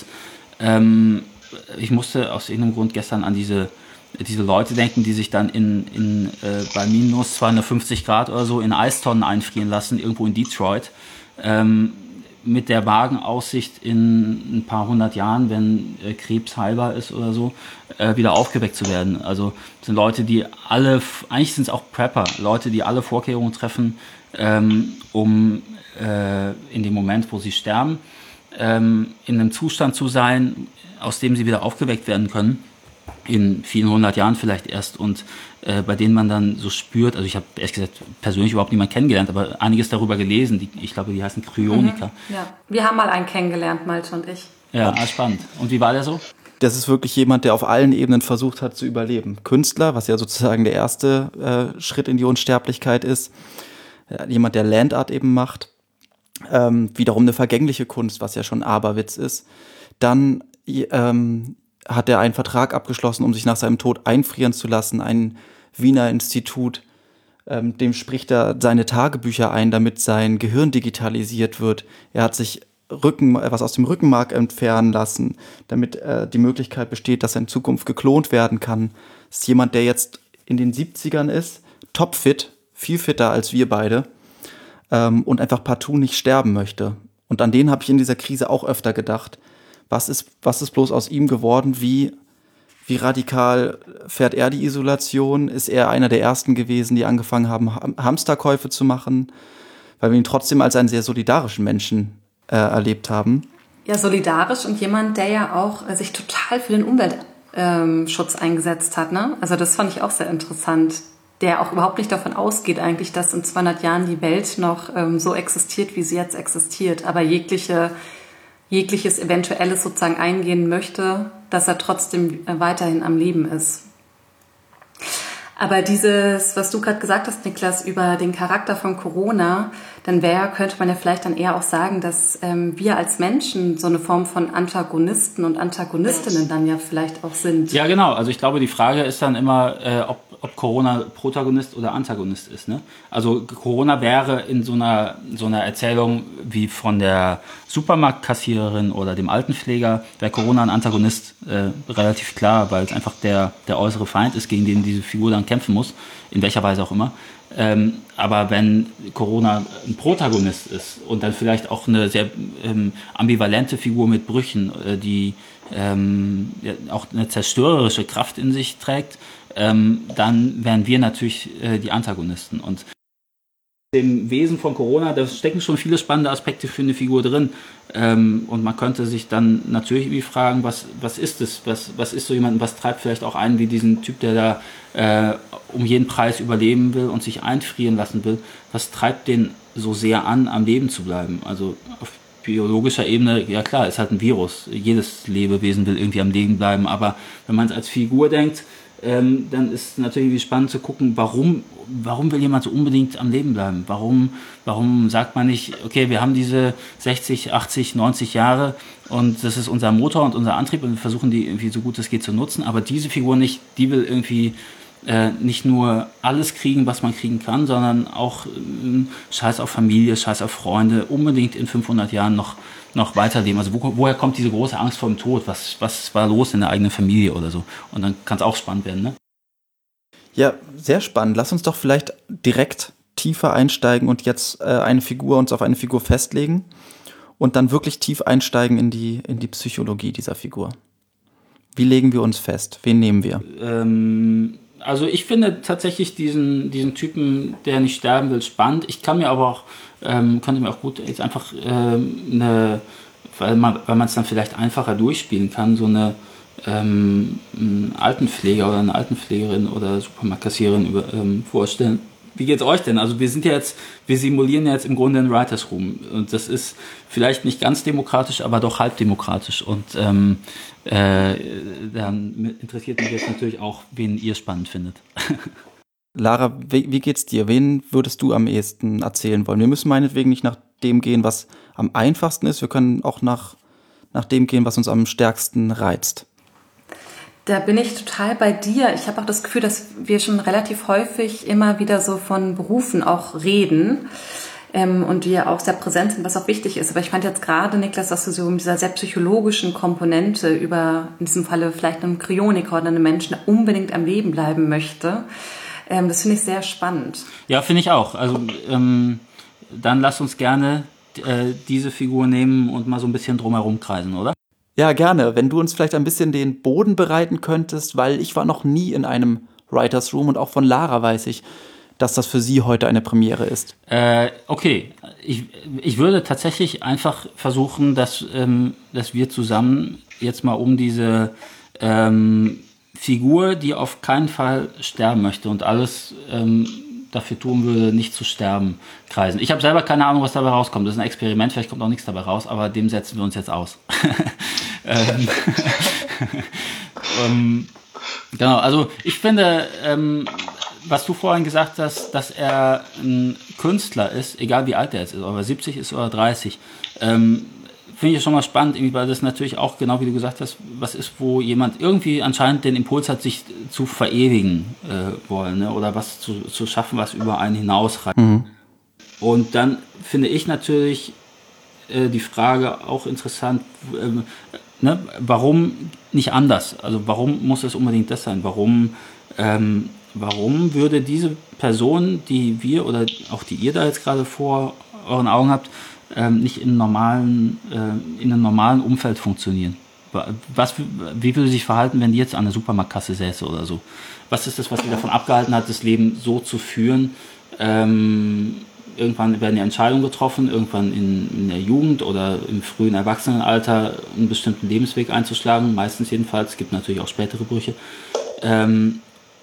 Ähm, ich musste aus irgendeinem Grund gestern an diese, diese Leute denken, die sich dann in, in, äh, bei minus zweihundertfünfzig Grad oder so in Eistonnen einfrieren lassen, irgendwo in Detroit. Ähm, mit der vagen Aussicht, in ein paar hundert Jahren, wenn äh, Krebs heilbar ist oder so, äh, wieder aufgeweckt zu werden. Also das sind Leute, die alle, eigentlich sind es auch Prepper, Leute, die alle Vorkehrungen treffen, ähm, um äh, in dem Moment, wo sie sterben, ähm, in einem Zustand zu sein, aus dem sie wieder aufgeweckt werden können. In vielen hundert Jahren vielleicht erst und äh, bei denen man dann so spürt, also ich habe ehrlich gesagt persönlich überhaupt niemanden kennengelernt, aber einiges darüber gelesen, die, ich glaube, die heißen Kryoniker. Mhm, ja, wir haben mal einen kennengelernt, Malte und ich. Ja, ah, spannend. Und wie war der so? Das ist wirklich jemand, der auf allen Ebenen versucht hat zu überleben. Künstler, was ja sozusagen der erste äh, Schritt in die Unsterblichkeit ist. Äh, jemand, der Landart eben macht. Ähm, wiederum eine vergängliche Kunst, was ja schon Aberwitz ist. Dann ähm, hat er einen Vertrag abgeschlossen, um sich nach seinem Tod einfrieren zu lassen, ein Wiener Institut, ähm, dem spricht er seine Tagebücher ein, damit sein Gehirn digitalisiert wird. Er hat sich Rücken, was aus dem Rückenmark entfernen lassen, damit äh, die Möglichkeit besteht, dass er in Zukunft geklont werden kann. Das ist jemand, der jetzt in den siebzigern ist, topfit, viel fitter als wir beide ähm, und einfach partout nicht sterben möchte. Und an den habe ich in dieser Krise auch öfter gedacht. Was ist, was ist bloß aus ihm geworden? Wie, wie radikal fährt er die Isolation? Ist er einer der Ersten gewesen, die angefangen haben, Hamsterkäufe zu machen? Weil wir ihn trotzdem als einen sehr solidarischen Menschen äh, erlebt haben. Ja, solidarisch und jemand, der ja auch äh, sich total für den Umweltschutz ähm, eingesetzt hat. Ne? Also das fand ich auch sehr interessant. Der auch überhaupt nicht davon ausgeht eigentlich, dass in zweihundert Jahren die Welt noch ähm, so existiert, wie sie jetzt existiert. Aber jegliche jegliches Eventuelles sozusagen eingehen möchte, dass er trotzdem weiterhin am Leben ist. Aber dieses, was du gerade gesagt hast, Niklas, über den Charakter von Corona, dann wäre, könnte man ja vielleicht dann eher auch sagen, dass ähm, wir als Menschen so eine Form von Antagonisten und Antagonistinnen dann ja vielleicht auch sind. Ja, genau. Also ich glaube, die Frage ist dann immer, äh, ob, ob Corona Protagonist oder Antagonist ist. Ne? Also Corona wäre in so einer, so einer Erzählung wie von der Supermarktkassiererin oder dem Altenpfleger, wäre Corona ein Antagonist, äh, relativ klar, weil es einfach der, der äußere Feind ist, gegen den diese Figur dann kämpfen muss, in welcher Weise auch immer. Ähm, aber wenn Corona ein Protagonist ist und dann vielleicht auch eine sehr ähm, ambivalente Figur mit Brüchen, äh, die ähm, ja, auch eine zerstörerische Kraft in sich trägt, ähm, dann wären wir natürlich äh, die Antagonisten. Und dem Wesen von Corona, da stecken schon viele spannende Aspekte für eine Figur drin. Ähm, und man könnte sich dann natürlich irgendwie fragen, was, was ist es? Was, was ist so jemand, was treibt vielleicht auch einen wie diesen Typ, der da äh, um jeden Preis überleben will und sich einfrieren lassen will? Was treibt den so sehr an, am Leben zu bleiben? Also auf biologischer Ebene, ja klar, ist halt ein Virus. Jedes Lebewesen will irgendwie am Leben bleiben. Aber wenn man es als Figur denkt, Ähm, dann ist natürlich irgendwie spannend zu gucken, warum, warum will jemand so unbedingt am Leben bleiben? Warum, warum sagt man nicht, okay, wir haben diese sechzig, achtzig, neunzig Jahre und das ist unser Motor und unser Antrieb und wir versuchen die irgendwie so gut es geht zu nutzen, aber diese Figur nicht, die will irgendwie äh, nicht nur alles kriegen, was man kriegen kann, sondern auch äh, Scheiß auf Familie, Scheiß auf Freunde, unbedingt in fünfhundert Jahren noch noch weiterleben. Also wo, woher kommt diese große Angst vor dem Tod? Was, was war los in der eigenen Familie oder so? Und dann kann es auch spannend werden, ne? Ja, sehr spannend. Lass uns doch vielleicht direkt tiefer einsteigen und jetzt äh, eine Figur, uns auf eine Figur festlegen und dann wirklich tief einsteigen in die, in die Psychologie dieser Figur. Wie legen wir uns fest? Wen nehmen wir? Ähm, also ich finde tatsächlich diesen, diesen Typen, der nicht sterben will, spannend. Ich kann mir aber auch, ähm, könnte mir auch gut jetzt einfach ähm, eine, weil man weil man es dann vielleicht einfacher durchspielen kann, so eine ähm, einen Altenpfleger oder eine Altenpflegerin oder Supermarktkassiererin über, ähm, vorstellen. Wie geht's euch denn? Also wir sind ja jetzt, wir simulieren ja jetzt im Grunde einen Writers Room und das ist vielleicht nicht ganz demokratisch, aber doch halb demokratisch und ähm, äh, dann interessiert mich jetzt natürlich auch, wen ihr spannend findet. Lara, wie, wie geht's dir? Wen würdest du am ehesten erzählen wollen? Wir müssen meinetwegen nicht nach dem gehen, was am einfachsten ist, wir können auch nach, nach dem gehen, was uns am stärksten reizt. Da bin ich total bei dir. Ich habe auch das Gefühl, dass wir schon relativ häufig immer wieder so von Berufen auch reden ähm, und die ja auch sehr präsent sind, was auch wichtig ist. Aber ich fand jetzt gerade, Niklas, dass du so mit dieser sehr psychologischen Komponente über, in diesem Falle vielleicht einen Kryoniker oder einen Menschen, der unbedingt am Leben bleiben möchte, ähm, das finde ich sehr spannend. Ja, finde ich auch. Also ähm, dann lass uns gerne äh, diese Figur nehmen und mal so ein bisschen drumherum kreisen, oder? Ja, gerne. Wenn du uns vielleicht ein bisschen den Boden bereiten könntest, weil ich war noch nie in einem Writers Room und auch von Lara weiß ich, dass das für sie heute eine Premiere ist. Äh, okay, ich, ich würde tatsächlich einfach versuchen, dass, ähm, dass wir zusammen jetzt mal um diese ähm, Figur, die auf keinen Fall sterben möchte und alles ähm, dafür tun würde, nicht zu sterben, kreisen. Ich habe selber keine Ahnung, was dabei rauskommt. Das ist ein Experiment, vielleicht kommt auch nichts dabei raus, aber dem setzen wir uns jetzt aus. ähm, ähm, genau, also ich finde, ähm, was du vorhin gesagt hast, dass er ein Künstler ist, egal wie alt er jetzt ist, ob er siebzig ist oder dreißig, ähm, finde ich schon mal spannend, weil das natürlich auch, genau wie du gesagt hast, was ist, wo jemand irgendwie anscheinend den Impuls hat, sich zu verewigen äh, wollen, ne? Oder was zu, zu schaffen, was über einen hinausreicht. Mhm. Und dann finde ich natürlich äh, die Frage auch interessant, äh, ne? Warum nicht anders? Also warum muss es unbedingt das sein? Warum, ähm, warum würde diese Person, die wir oder auch die ihr da jetzt gerade vor euren Augen habt, Ähm, nicht in, normalen, äh, in einem normalen Umfeld funktionieren? Was, wie würde sie sich verhalten, wenn die jetzt an der Supermarktkasse säße oder so? Was ist das, was sie davon abgehalten hat, das Leben so zu führen? Ähm, irgendwann werden ja Entscheidungen getroffen, irgendwann in, in der Jugend oder im frühen Erwachsenenalter einen bestimmten Lebensweg einzuschlagen, meistens jedenfalls, es gibt natürlich auch spätere Brüche. Ähm,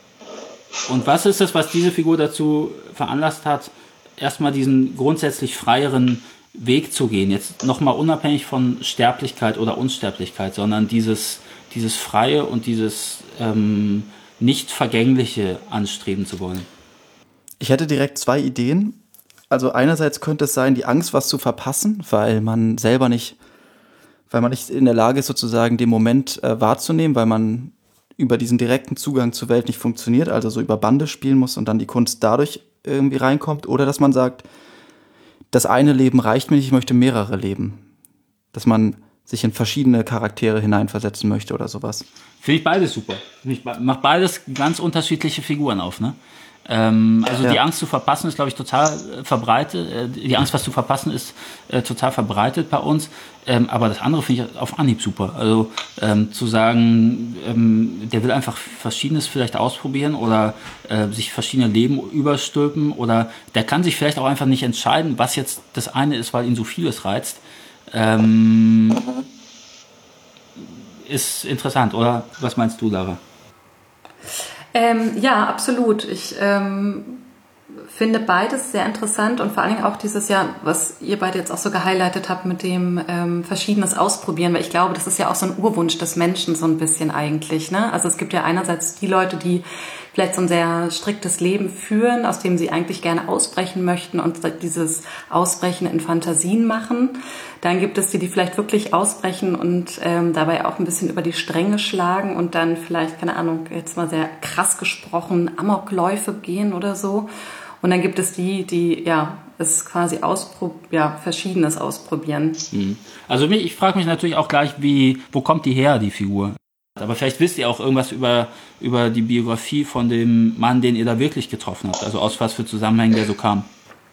und was ist das, was diese Figur dazu veranlasst hat, erstmal diesen grundsätzlich freieren Weg zu gehen, jetzt nochmal unabhängig von Sterblichkeit oder Unsterblichkeit, sondern dieses, dieses Freie und dieses ähm, nicht Vergängliche anstreben zu wollen? Ich hätte direkt zwei Ideen. Also einerseits könnte es sein, die Angst, was zu verpassen, weil man selber nicht, weil man nicht in der Lage ist, sozusagen den Moment äh, wahrzunehmen, weil man über diesen direkten Zugang zur Welt nicht funktioniert, also so über Bande spielen muss und dann die Kunst dadurch irgendwie reinkommt. Oder dass man sagt, das eine Leben reicht mir nicht, ich möchte mehrere Leben. Dass man sich in verschiedene Charaktere hineinversetzen möchte oder sowas. Finde ich beides super. Ich macht beides ganz unterschiedliche Figuren auf, ne? Ähm, also ja. Die Angst zu verpassen ist, glaube ich, total äh, verbreitet. Äh, die Angst, was zu verpassen, ist äh, total verbreitet bei uns. Ähm, aber das andere finde ich auf Anhieb super. Also ähm, zu sagen, ähm, der will einfach Verschiedenes vielleicht ausprobieren oder äh, sich verschiedene Leben überstülpen oder der kann sich vielleicht auch einfach nicht entscheiden, was jetzt das eine ist, weil ihn so vieles reizt. Ähm, ist interessant, oder? Was meinst du, Lara? Ähm, ja, absolut. Ich ähm, finde beides sehr interessant und vor allen Dingen auch dieses Jahr, was ihr beide jetzt auch so gehighlightet habt mit dem ähm, Verschiedenes ausprobieren, weil ich glaube, das ist ja auch so ein Urwunsch des Menschen so ein bisschen eigentlich, ne? Also es gibt ja einerseits die Leute, die vielleicht so ein sehr striktes Leben führen, aus dem sie eigentlich gerne ausbrechen möchten und dieses Ausbrechen in Fantasien machen. Dann gibt es die, die vielleicht wirklich ausbrechen und ähm, dabei auch ein bisschen über die Stränge schlagen und dann vielleicht, keine Ahnung, jetzt mal sehr krass gesprochen, Amokläufe gehen oder so. Und dann gibt es die, die ja es quasi auspro- ja, Verschiedenes ausprobieren. Also ich frage mich natürlich auch gleich, wie, wo kommt die her, die Figur? Aber vielleicht wisst ihr auch irgendwas über, über die Biografie von dem Mann, den ihr da wirklich getroffen habt. Also aus was für Zusammenhängen der so kam.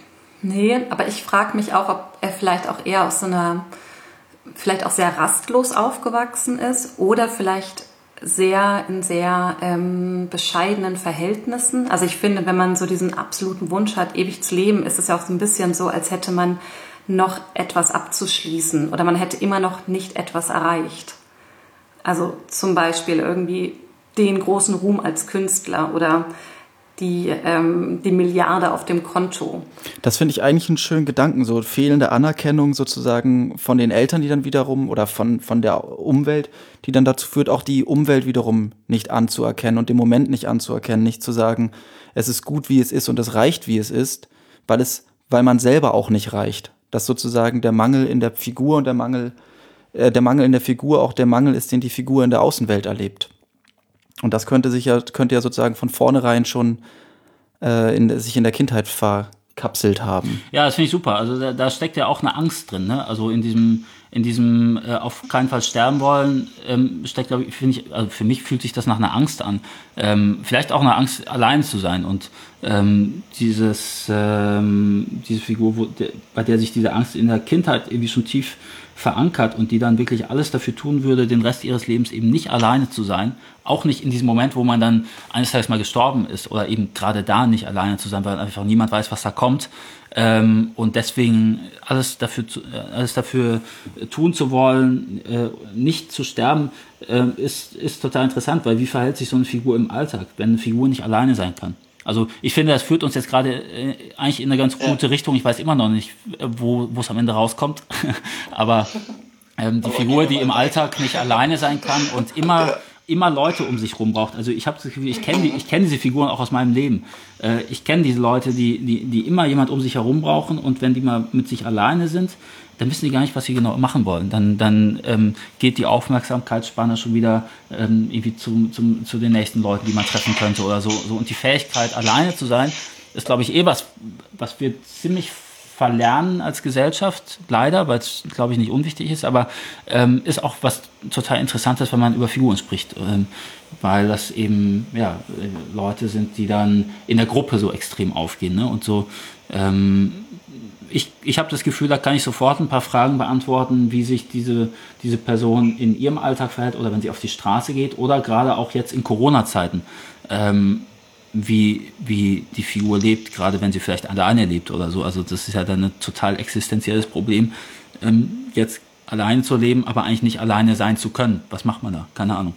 Nee, aber ich frage mich auch, ob er vielleicht auch eher aus so einer, vielleicht auch sehr rastlos aufgewachsen ist oder vielleicht sehr in sehr ähm, bescheidenen Verhältnissen. Also ich finde, wenn man so diesen absoluten Wunsch hat, ewig zu leben, ist es ja auch so ein bisschen so, als hätte man noch etwas abzuschließen oder man hätte immer noch nicht etwas erreicht. Also zum Beispiel irgendwie den großen Ruhm als Künstler oder die, ähm, die Milliarde auf dem Konto. Das finde ich eigentlich einen schönen Gedanken, so fehlende Anerkennung sozusagen von den Eltern, die dann wiederum, oder von, von der Umwelt, die dann dazu führt, auch die Umwelt wiederum nicht anzuerkennen und den Moment nicht anzuerkennen, nicht zu sagen, es ist gut, wie es ist und es reicht, wie es ist, weil es, weil man selber auch nicht reicht. Dass sozusagen der Mangel in der Figur und der Mangel, äh, der Mangel in der Figur auch der Mangel ist, den die Figur in der Außenwelt erlebt. Und das könnte sich ja, könnte ja sozusagen von vornherein schon äh, in, sich in der Kindheit verkapselt haben. Ja, das finde ich super. Also da, da steckt ja auch eine Angst drin, ne? Also in diesem, in diesem äh, auf keinen Fall sterben wollen, ähm, steckt, glaube ich, finde ich, also für mich fühlt sich das nach einer Angst an. Ähm, vielleicht auch eine Angst, allein zu sein. Und ähm, dieses, ähm, diese Figur, wo, de, bei der sich diese Angst in der Kindheit irgendwie schon tief verankert und die dann wirklich alles dafür tun würde, den Rest ihres Lebens eben nicht alleine zu sein, auch nicht in diesem Moment, wo man dann eines Tages mal gestorben ist oder eben gerade da nicht alleine zu sein, weil einfach niemand weiß, was da kommt, ähm, und deswegen alles dafür, zu, alles dafür tun zu wollen, äh, nicht zu sterben, äh, ist, ist total interessant, weil wie verhält sich so eine Figur im Alltag, wenn eine Figur nicht alleine sein kann? Also ich finde, das führt uns jetzt gerade äh, eigentlich in eine ganz gute ja. Richtung. Ich weiß immer noch nicht, wo wo es am Ende rauskommt. Aber ähm, die Figur, die im Alltag nicht alleine sein kann und immer immer Leute um sich rum braucht. Also ich habe das Gefühl, ich kenne die, ich kenne diese Figuren auch aus meinem Leben. Äh, ich kenne diese Leute, die die die immer jemand um sich herum brauchen und wenn die mal mit sich alleine sind, dann wissen die gar nicht, was sie genau machen wollen. Dann, dann ähm, geht die Aufmerksamkeitsspanne schon wieder ähm, irgendwie zum, zum, zu den nächsten Leuten, die man treffen könnte oder so. so. Und die Fähigkeit, alleine zu sein, ist, glaube ich, eh was, was wir ziemlich verlernen als Gesellschaft, leider, weil es, glaube ich, nicht unwichtig ist, aber ähm, ist auch was total Interessantes, wenn man über Figuren spricht, ähm, weil das eben ja, Leute sind, die dann in der Gruppe so extrem aufgehen, ne? Und so ähm, Ich, ich habe das Gefühl, da kann ich sofort ein paar Fragen beantworten, wie sich diese, diese Person in ihrem Alltag verhält oder wenn sie auf die Straße geht oder gerade auch jetzt in Corona-Zeiten, ähm, wie, wie die Figur lebt, gerade wenn sie vielleicht alleine lebt oder so. Also das ist ja dann ein total existenzielles Problem, ähm, jetzt alleine zu leben, aber eigentlich nicht alleine sein zu können. Was macht man da? Keine Ahnung.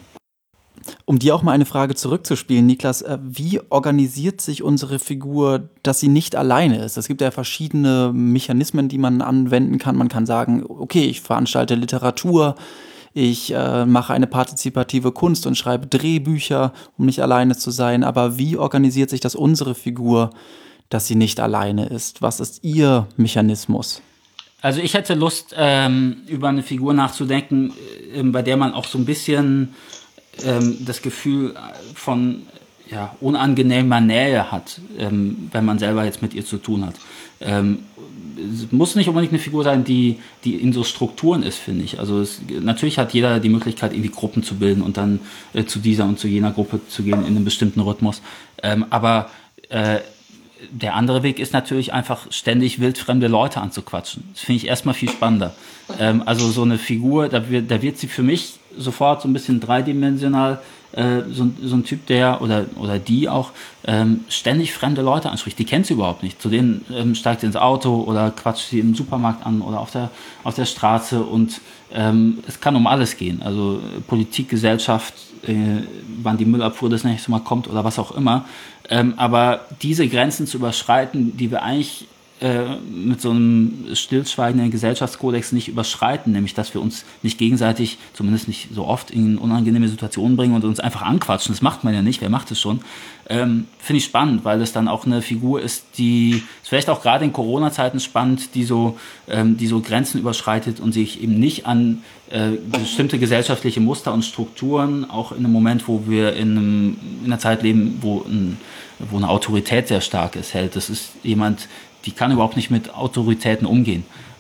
Um dir auch mal eine Frage zurückzuspielen, Niklas, wie organisiert sich unsere Figur, dass sie nicht alleine ist? Es gibt ja verschiedene Mechanismen, die man anwenden kann. Man kann sagen, okay, ich veranstalte Literatur, ich äh, mache eine partizipative Kunst und schreibe Drehbücher, um nicht alleine zu sein. Aber wie organisiert sich das unsere Figur, dass sie nicht alleine ist? Was ist ihr Mechanismus? Also ich hätte Lust, ähm, über eine Figur nachzudenken, äh, bei der man auch so ein bisschen ähm, das Gefühl von ja, unangenehmer Nähe hat, ähm, wenn man selber jetzt mit ihr zu tun hat. Ähm, es muss nicht unbedingt eine Figur sein, die, die in so Strukturen ist, finde ich. Also es, natürlich hat jeder die Möglichkeit, irgendwie Gruppen zu bilden und dann äh, zu dieser und zu jener Gruppe zu gehen in einem bestimmten Rhythmus. Ähm, aber äh, der andere Weg ist natürlich einfach ständig wildfremde Leute anzuquatschen. Das finde ich erstmal viel spannender. Ähm, also so eine Figur, da wird, da wird sie für mich sofort so ein bisschen dreidimensional, äh, so, so ein Typ, der oder oder die auch ähm, ständig fremde Leute anspricht. Die kennt sie überhaupt nicht. Zu denen ähm, steigt sie ins Auto oder quatscht sie im Supermarkt an oder auf der auf der Straße und ähm, es kann um alles gehen. Also Politik, Gesellschaft, äh, wann die Müllabfuhr das nächste Mal kommt oder was auch immer. Ähm, aber diese Grenzen zu überschreiten, die wir eigentlich äh, mit so einem stillschweigenden Gesellschaftskodex nicht überschreiten, nämlich dass wir uns nicht gegenseitig, zumindest nicht so oft, in unangenehme Situationen bringen und uns einfach anquatschen. Das macht man ja nicht, wer macht es schon? Ähm, finde ich spannend, weil es dann auch eine Figur ist, die, ist vielleicht auch gerade in Corona-Zeiten spannend, die so, ähm, die so Grenzen überschreitet und sich eben nicht an äh, bestimmte gesellschaftliche Muster und Strukturen, auch in einem Moment, wo wir in, einem, in einer Zeit leben, wo, ein, wo eine Autorität sehr stark ist, hält. Das ist jemand, die kann überhaupt nicht mit Autoritäten umgehen.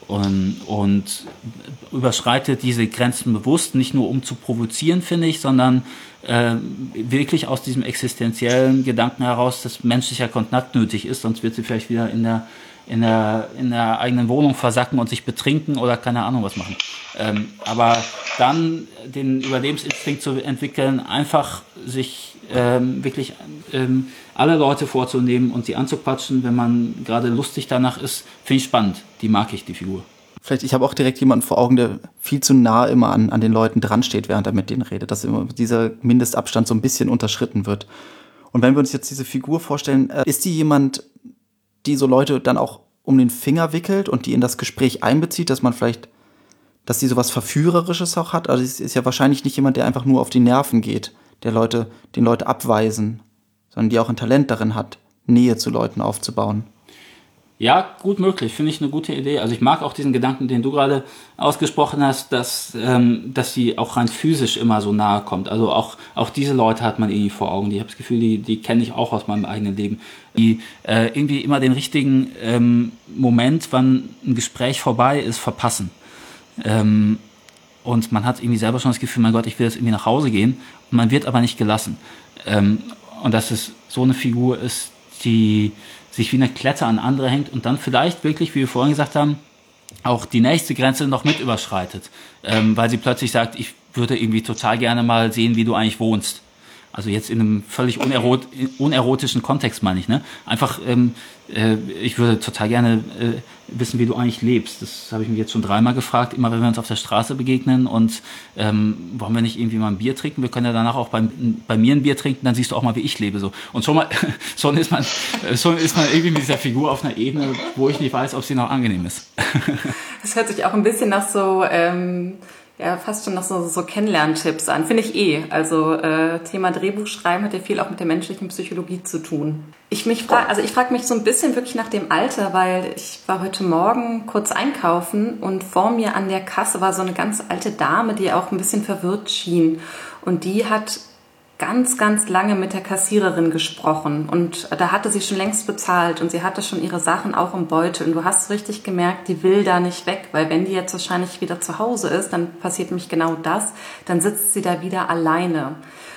Und, und überschreitet diese Grenzen bewusst, nicht nur um zu provozieren, finde ich, sondern äh, wirklich aus diesem existenziellen Gedanken heraus, dass menschlicher Kontakt nötig ist, sonst wird sie vielleicht wieder in der, in der, in der eigenen Wohnung versacken und sich betrinken oder keine Ahnung was machen. Ähm, aber dann den Überlebensinstinkt zu entwickeln, einfach sich ähm, wirklich ähm, alle Leute vorzunehmen und sie anzuquatschen, wenn man gerade lustig danach ist, finde ich spannend. Die mag ich, die Figur. Vielleicht, ich habe auch direkt jemanden vor Augen, der viel zu nah immer an, an den Leuten dran steht, während er mit denen redet, dass immer dieser Mindestabstand so ein bisschen unterschritten wird. Und wenn wir uns jetzt diese Figur vorstellen, äh, ist die jemand, die so Leute dann auch um den Finger wickelt und die in das Gespräch einbezieht, dass man vielleicht, dass sie sowas Verführerisches auch hat? Also es ist ja wahrscheinlich nicht jemand, der einfach nur auf die Nerven geht, der Leute, den Leute abweisen, sondern die auch ein Talent darin hat, Nähe zu Leuten aufzubauen. Ja, gut möglich, finde ich eine gute Idee. Also ich mag auch diesen Gedanken, den du gerade ausgesprochen hast, dass, ähm, dass sie auch rein physisch immer so nahe kommt. Also auch, auch diese Leute hat man irgendwie vor Augen. Ich habe das Gefühl, die, die kenne ich auch aus meinem eigenen Leben. Die äh, irgendwie immer den richtigen ähm, Moment, wann ein Gespräch vorbei ist, verpassen. Ähm, und man hat irgendwie selber schon das Gefühl, mein Gott, ich will jetzt irgendwie nach Hause gehen. Und man wird aber nicht gelassen. Ähm, und dass es so eine Figur ist, die sich wie eine Klette an andere hängt und dann vielleicht wirklich, wie wir vorhin gesagt haben, auch die nächste Grenze noch mit überschreitet. Ähm, weil sie plötzlich sagt, ich würde irgendwie total gerne mal sehen, wie du eigentlich wohnst. Also jetzt in einem völlig unerot- unerotischen Kontext meine ich, ne? Einfach, ähm, äh, ich würde total gerne äh, wissen, wie du eigentlich lebst. Das habe ich mich jetzt schon dreimal gefragt, immer wenn wir uns auf der Straße begegnen und ähm, wollen wir nicht irgendwie mal ein Bier trinken? Wir können ja danach auch beim, bei mir ein Bier trinken, dann siehst du auch mal, wie ich lebe. So. Und schon mal, schon ist man, schon ist man irgendwie mit dieser Figur auf einer Ebene, wo ich nicht weiß, ob sie noch angenehm ist. Das hört sich auch ein bisschen nach so... Ähm Ja, fast schon noch so, so Kennenlerntipps an. Finde ich eh. Also äh, Thema Drehbuchschreiben hat ja viel auch mit der menschlichen Psychologie zu tun. Ich mich frage, also ich frage mich so ein bisschen wirklich nach dem Alter, weil ich war heute Morgen kurz einkaufen und vor mir an der Kasse war so eine ganz alte Dame, die auch ein bisschen verwirrt schien. Und die hat ganz, ganz lange mit der Kassiererin gesprochen und da hatte sie schon längst bezahlt und sie hatte schon ihre Sachen auch im Beutel und du hast richtig gemerkt, die will da nicht weg, weil wenn die jetzt wahrscheinlich wieder zu Hause ist, dann passiert nämlich genau das, dann sitzt sie da wieder alleine.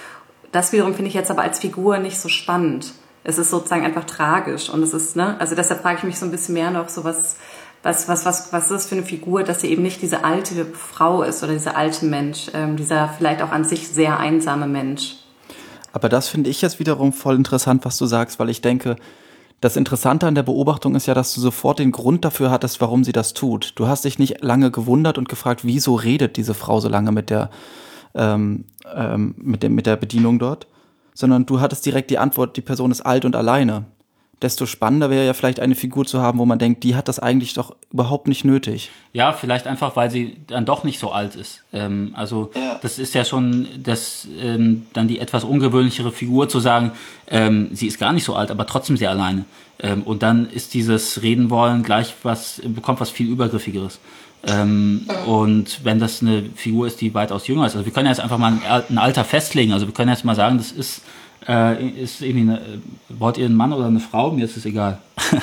Das wiederum finde ich jetzt aber als Figur nicht so spannend. Es ist sozusagen einfach tragisch und es ist, ne, also deshalb frage ich mich so ein bisschen mehr noch so was, was, was, was, was ist das für eine Figur, dass sie eben nicht diese alte Frau ist oder dieser alte Mensch, ähm, dieser vielleicht auch an sich sehr einsame Mensch. Aber das finde ich jetzt wiederum voll interessant, was du sagst, weil ich denke, das Interessante an der Beobachtung ist ja, dass du sofort den Grund dafür hattest, warum sie das tut. Du hast dich nicht lange gewundert und gefragt, wieso redet diese Frau so lange mit der, ähm, ähm, mit dem, mit der Bedienung dort, sondern du hattest direkt die Antwort, die Person ist alt und alleine. Desto spannender wäre ja vielleicht eine Figur zu haben, wo man denkt, die hat das eigentlich doch überhaupt nicht nötig. Ja, vielleicht einfach, weil sie dann doch nicht so alt ist. Ähm, also ja. Das ist ja schon das, ähm, dann die etwas ungewöhnlichere Figur zu sagen, ähm, sie ist gar nicht so alt, aber trotzdem sehr alleine. Ähm, und dann ist dieses Reden wollen gleich was, bekommt was viel Übergriffigeres. Ähm, ja. Und wenn das eine Figur ist, die weitaus jünger ist, also wir können jetzt einfach mal ein, ein Alter festlegen, also wir können jetzt mal sagen, das ist Äh, ist irgendwie eine, wollt ihr einen Mann oder eine Frau? Mir ist es egal.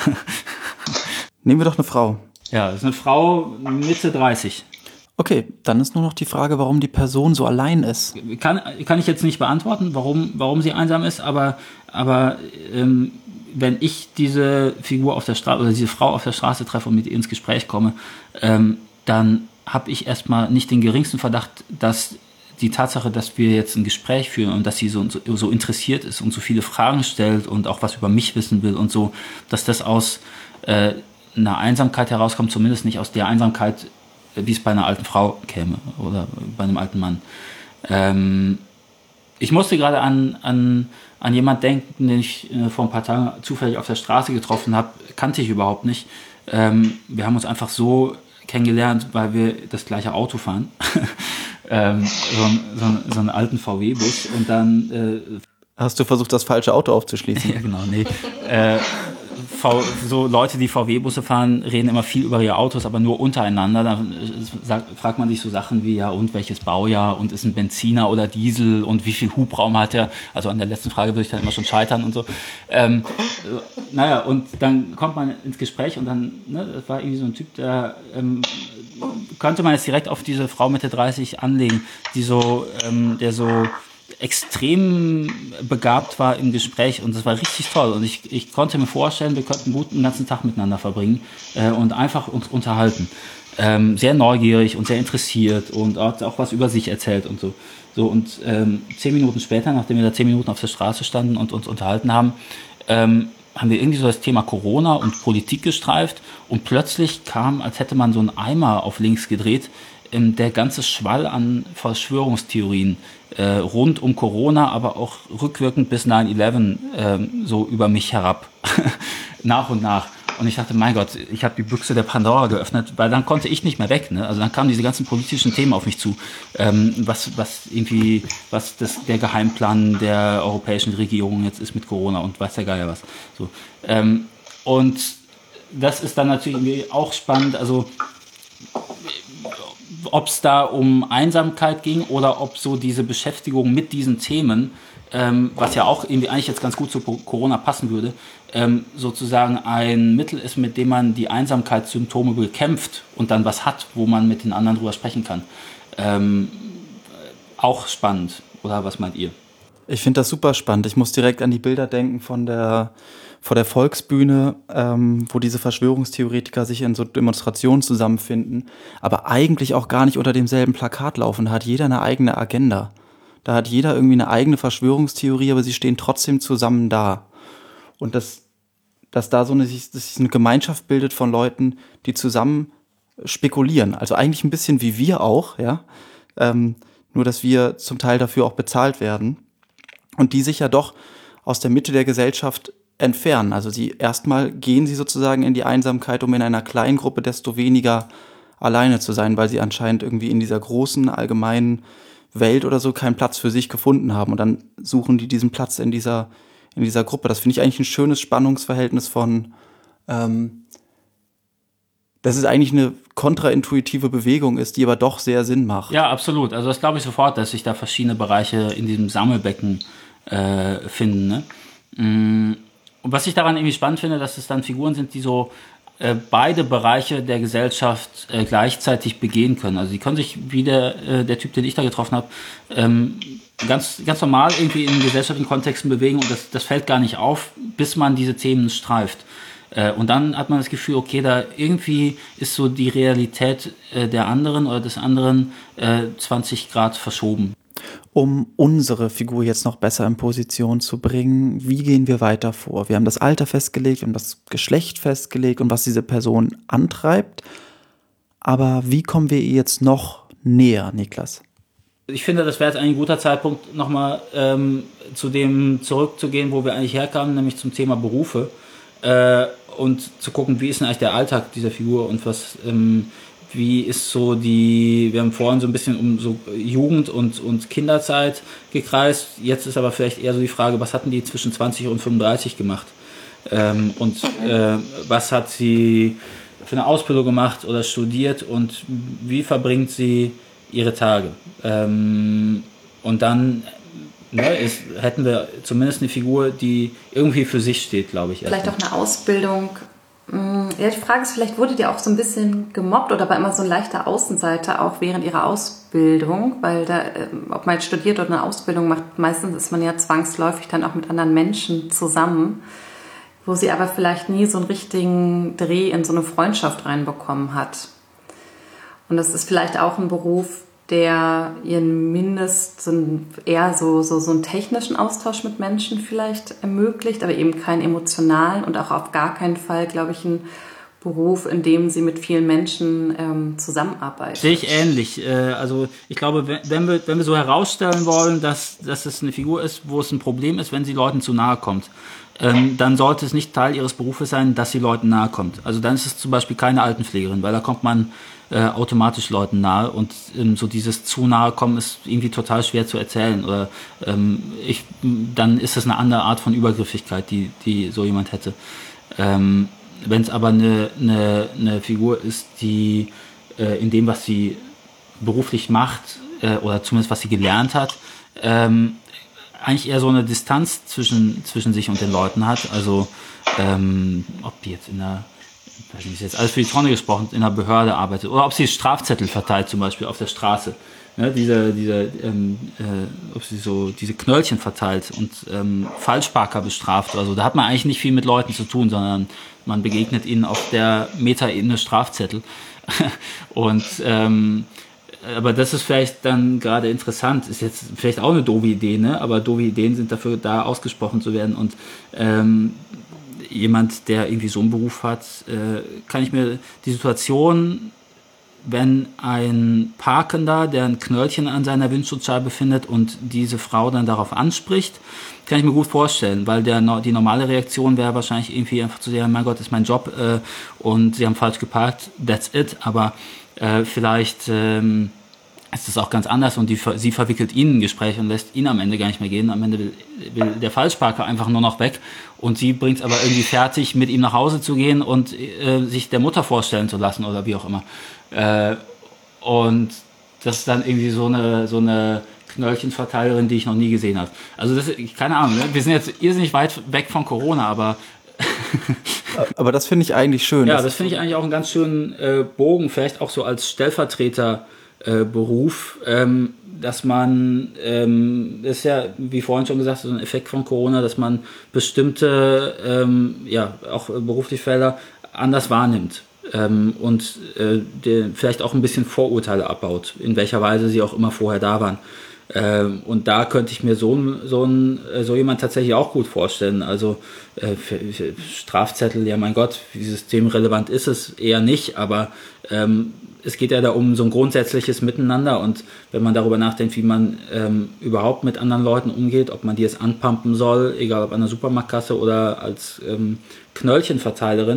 Nehmen wir doch eine Frau. Ja, das ist eine Frau Mitte dreißig. Okay, dann ist nur noch die Frage, warum die Person so allein ist. Kann, kann ich jetzt nicht beantworten, warum, warum sie einsam ist, aber, aber ähm, wenn ich diese Figur auf der Straße oder diese Frau auf der Straße treffe und mit ihr ins Gespräch komme, ähm, dann habe ich erstmal nicht den geringsten Verdacht, dass die Tatsache, dass wir jetzt ein Gespräch führen und dass sie so, so, so interessiert ist und so viele Fragen stellt und auch was über mich wissen will und so, dass das aus äh, einer Einsamkeit herauskommt, zumindest nicht aus der Einsamkeit, wie es bei einer alten Frau käme oder bei einem alten Mann. Ähm, ich musste gerade an, an, an jemanden denken, den ich äh, vor ein paar Tagen zufällig auf der Straße getroffen habe, kannte ich überhaupt nicht. Ähm, wir haben uns einfach so kennengelernt, weil wir das gleiche Auto fahren. ähm, so, so, so einen alten V W-Bus und dann... Äh, Hast du versucht, das falsche Auto aufzuschließen? ja, genau, nee. äh, v, so Leute, die V W-Busse fahren, reden immer viel über ihre Autos, aber nur untereinander. Da sagt, fragt man sich so Sachen wie, ja, und welches Baujahr und ist ein Benziner oder Diesel und wie viel Hubraum hat er? Also an der letzten Frage würde ich dann immer schon scheitern und so. Ähm, naja, und dann kommt man ins Gespräch und dann, ne, das war irgendwie so ein Typ, der ähm, könnte man jetzt direkt auf diese Frau Mitte dreißig anlegen, die so, ähm, der so extrem begabt war im Gespräch und das war richtig toll und ich, ich konnte mir vorstellen, wir könnten gut einen ganzen Tag miteinander verbringen äh, und einfach uns unterhalten. Ähm, sehr neugierig und sehr interessiert und hat auch was über sich erzählt und so. So und ähm, zehn Minuten später, nachdem wir da zehn Minuten auf der Straße standen und uns unterhalten haben, ähm, haben wir irgendwie so das Thema Corona und Politik gestreift und plötzlich kam, als hätte man so einen Eimer auf links gedreht, ähm, der ganze Schwall an Verschwörungstheorien äh, rund um Corona, aber auch rückwirkend bis neun elf ähm, so über mich herab, nach und nach. Und ich dachte, mein Gott, ich habe die Büchse der Pandora geöffnet, weil dann konnte ich nicht mehr weg. Ne? Also dann kamen diese ganzen politischen Themen auf mich zu, ähm, was was irgendwie, was das der Geheimplan der europäischen Regierung jetzt ist mit Corona und weiß der Geier was. So ähm, und das ist dann natürlich irgendwie auch spannend. Also ob es da um Einsamkeit ging oder ob so diese Beschäftigung mit diesen Themen, ähm, was ja auch irgendwie eigentlich jetzt ganz gut zu Corona passen würde, ähm, sozusagen ein Mittel ist, mit dem man die Einsamkeitssymptome bekämpft und dann was hat, wo man mit den anderen drüber sprechen kann. Ähm, auch spannend, oder was meint ihr? Ich finde das super spannend. Ich muss direkt an die Bilder denken von der, vor der Volksbühne, ähm, wo diese Verschwörungstheoretiker sich in so Demonstrationen zusammenfinden, aber eigentlich auch gar nicht unter demselben Plakat laufen. Da hat jeder eine eigene Agenda. Da hat jeder irgendwie eine eigene Verschwörungstheorie, aber sie stehen trotzdem zusammen da. Und das, dass da so eine, dass sich eine Gemeinschaft bildet von Leuten, die zusammen spekulieren. Also eigentlich ein bisschen wie wir auch, ja. Ähm, nur, dass wir zum Teil dafür auch bezahlt werden. Und die sich ja doch aus der Mitte der Gesellschaft entfernen. Also sie erstmal gehen sie sozusagen in die Einsamkeit, um in einer kleinen Gruppe desto weniger alleine zu sein, weil sie anscheinend irgendwie in dieser großen, allgemeinen Welt oder so keinen Platz für sich gefunden haben. Und dann suchen die diesen Platz in dieser, in dieser Gruppe. Das finde ich eigentlich ein schönes Spannungsverhältnis von, ähm, dass es eigentlich eine kontraintuitive Bewegung ist, die aber doch sehr Sinn macht. Ja, absolut. Also das glaube ich sofort, dass sich da verschiedene Bereiche in diesem Sammelbecken äh, finden. Ne? Und was ich daran irgendwie spannend finde, dass es dann Figuren sind, die so äh, beide Bereiche der Gesellschaft äh, gleichzeitig begehen können. Also die können sich, wie der, äh, der Typ, den ich da getroffen habe, ähm, ganz, ganz normal irgendwie in gesellschaftlichen Kontexten bewegen und das, das fällt gar nicht auf, bis man diese Themen streift. Äh, und dann hat man das Gefühl, okay, da irgendwie ist so die Realität äh, der anderen oder des anderen äh, zwanzig Grad verschoben. Um unsere Figur jetzt noch besser in Position zu bringen, wie gehen wir weiter vor? Wir haben das Alter festgelegt, wir haben das Geschlecht festgelegt und was diese Person antreibt. Aber wie kommen wir ihr jetzt noch näher, Niklas? Ich finde, das wäre jetzt ein guter Zeitpunkt, nochmal ähm, zu dem zurückzugehen, wo wir eigentlich herkamen, nämlich zum Thema Berufe. Äh, und zu gucken, wie ist denn eigentlich der Alltag dieser Figur und was, ähm, wie ist so die, wir haben vorhin so ein bisschen um so Jugend- und, und Kinderzeit gekreist, jetzt ist aber vielleicht eher so die Frage, was hatten die zwischen zwanzig und fünfunddreißig gemacht? Ähm, und äh, was hat sie für eine Ausbildung gemacht oder studiert und wie verbringt sie ihre Tage? Ähm, und dann Ne, ist, hätten wir zumindest eine Figur, die irgendwie für sich steht, glaube ich. Vielleicht auch eine Ausbildung. Ja, die Frage ist, vielleicht wurde die auch so ein bisschen gemobbt oder war immer so ein leichter Außenseiter auch während ihrer Ausbildung, weil da, ob man jetzt studiert oder eine Ausbildung macht, meistens ist man ja zwangsläufig dann auch mit anderen Menschen zusammen, wo sie aber vielleicht nie so einen richtigen Dreh in so eine Freundschaft reinbekommen hat. Und das ist vielleicht auch ein Beruf, der ihren Mindest so ein, eher so, so, so einen technischen Austausch mit Menschen vielleicht ermöglicht, aber eben keinen emotionalen und auch auf gar keinen Fall, glaube ich, einen Beruf, in dem sie mit vielen Menschen ähm, zusammenarbeitet. Sehe ich ähnlich. Äh, also ich glaube, wenn wir, wenn wir so herausstellen wollen, dass, dass es eine Figur ist, wo es ein Problem ist, wenn sie Leuten zu nahe kommt, ähm, dann sollte es nicht Teil ihres Berufes sein, dass sie Leuten nahe kommt. Also dann ist es zum Beispiel keine Altenpflegerin, weil da kommt man Äh, automatisch Leuten nahe und ähm, so dieses zu nahe kommen ist irgendwie total schwer zu erzählen oder ähm, ich, dann ist das eine andere Art von Übergriffigkeit, die, die so jemand hätte. Ähm, wenn es aber eine, eine, eine Figur ist, die äh, in dem, was sie beruflich macht, äh, oder zumindest was sie gelernt hat, ähm, eigentlich eher so eine Distanz zwischen, zwischen sich und den Leuten hat. Also ähm, ob die jetzt in der, weiß nicht, ist jetzt alles für die Tonne gesprochen, in einer Behörde arbeitet oder ob sie Strafzettel verteilt, zum Beispiel auf der Straße. Ne, diese, diese, ähm, äh, ob sie so diese Knöllchen verteilt und ähm, Falschparker bestraft oder so. Da hat man eigentlich nicht viel mit Leuten zu tun, sondern man begegnet ihnen auf der Metaebene Strafzettel. und ähm, aber das ist vielleicht dann gerade interessant, ist jetzt vielleicht auch eine doofe Idee, ne? Aber doofe Ideen sind dafür da, ausgesprochen zu werden. Und ähm, jemand, der irgendwie so einen Beruf hat, äh, kann ich mir die Situation, wenn ein Parkender, der ein Knöllchen an seiner Windschutzscheibe findet und diese Frau dann darauf anspricht, kann ich mir gut vorstellen, weil der, die normale Reaktion wäre wahrscheinlich irgendwie einfach zu sagen, mein Gott, das ist mein Job äh, und sie haben falsch geparkt, that's it. Aber äh, vielleicht ähm, ist das auch ganz anders und die, sie verwickelt ihn in ein Gespräch und lässt ihn am Ende gar nicht mehr gehen. Am Ende will, will der Falschparker einfach nur noch weg und sie bringt es aber irgendwie fertig, mit ihm nach Hause zu gehen und äh, sich der Mutter vorstellen zu lassen oder wie auch immer. Äh, und das ist dann irgendwie so eine, so eine Knöllchenverteilerin, die ich noch nie gesehen habe. Also das, keine Ahnung, ne? Wir sind jetzt irrsinnig weit weg von Corona, aber aber das finde ich eigentlich schön. Ja, das finde ich eigentlich auch einen ganz schönen äh, Bogen, vielleicht auch so als Stellvertreterberuf, äh, ähm, dass man, ähm, das ist ja, wie vorhin schon gesagt, so ein Effekt von Corona, dass man bestimmte, ähm, ja, auch berufliche Felder anders wahrnimmt. Ähm, und äh, der, vielleicht auch ein bisschen Vorurteile abbaut, in welcher Weise sie auch immer vorher da waren. Ähm, und da könnte ich mir so, so, ein, so jemand tatsächlich auch gut vorstellen. Also äh, für, für Strafzettel, ja mein Gott, wie systemrelevant ist es eher nicht, aber ähm, es geht ja da um so ein grundsätzliches Miteinander und wenn man darüber nachdenkt, wie man ähm, überhaupt mit anderen Leuten umgeht, ob man die jetzt anpumpen soll, egal ob an der Supermarktkasse oder als ähm, Knöllchenverteilerin,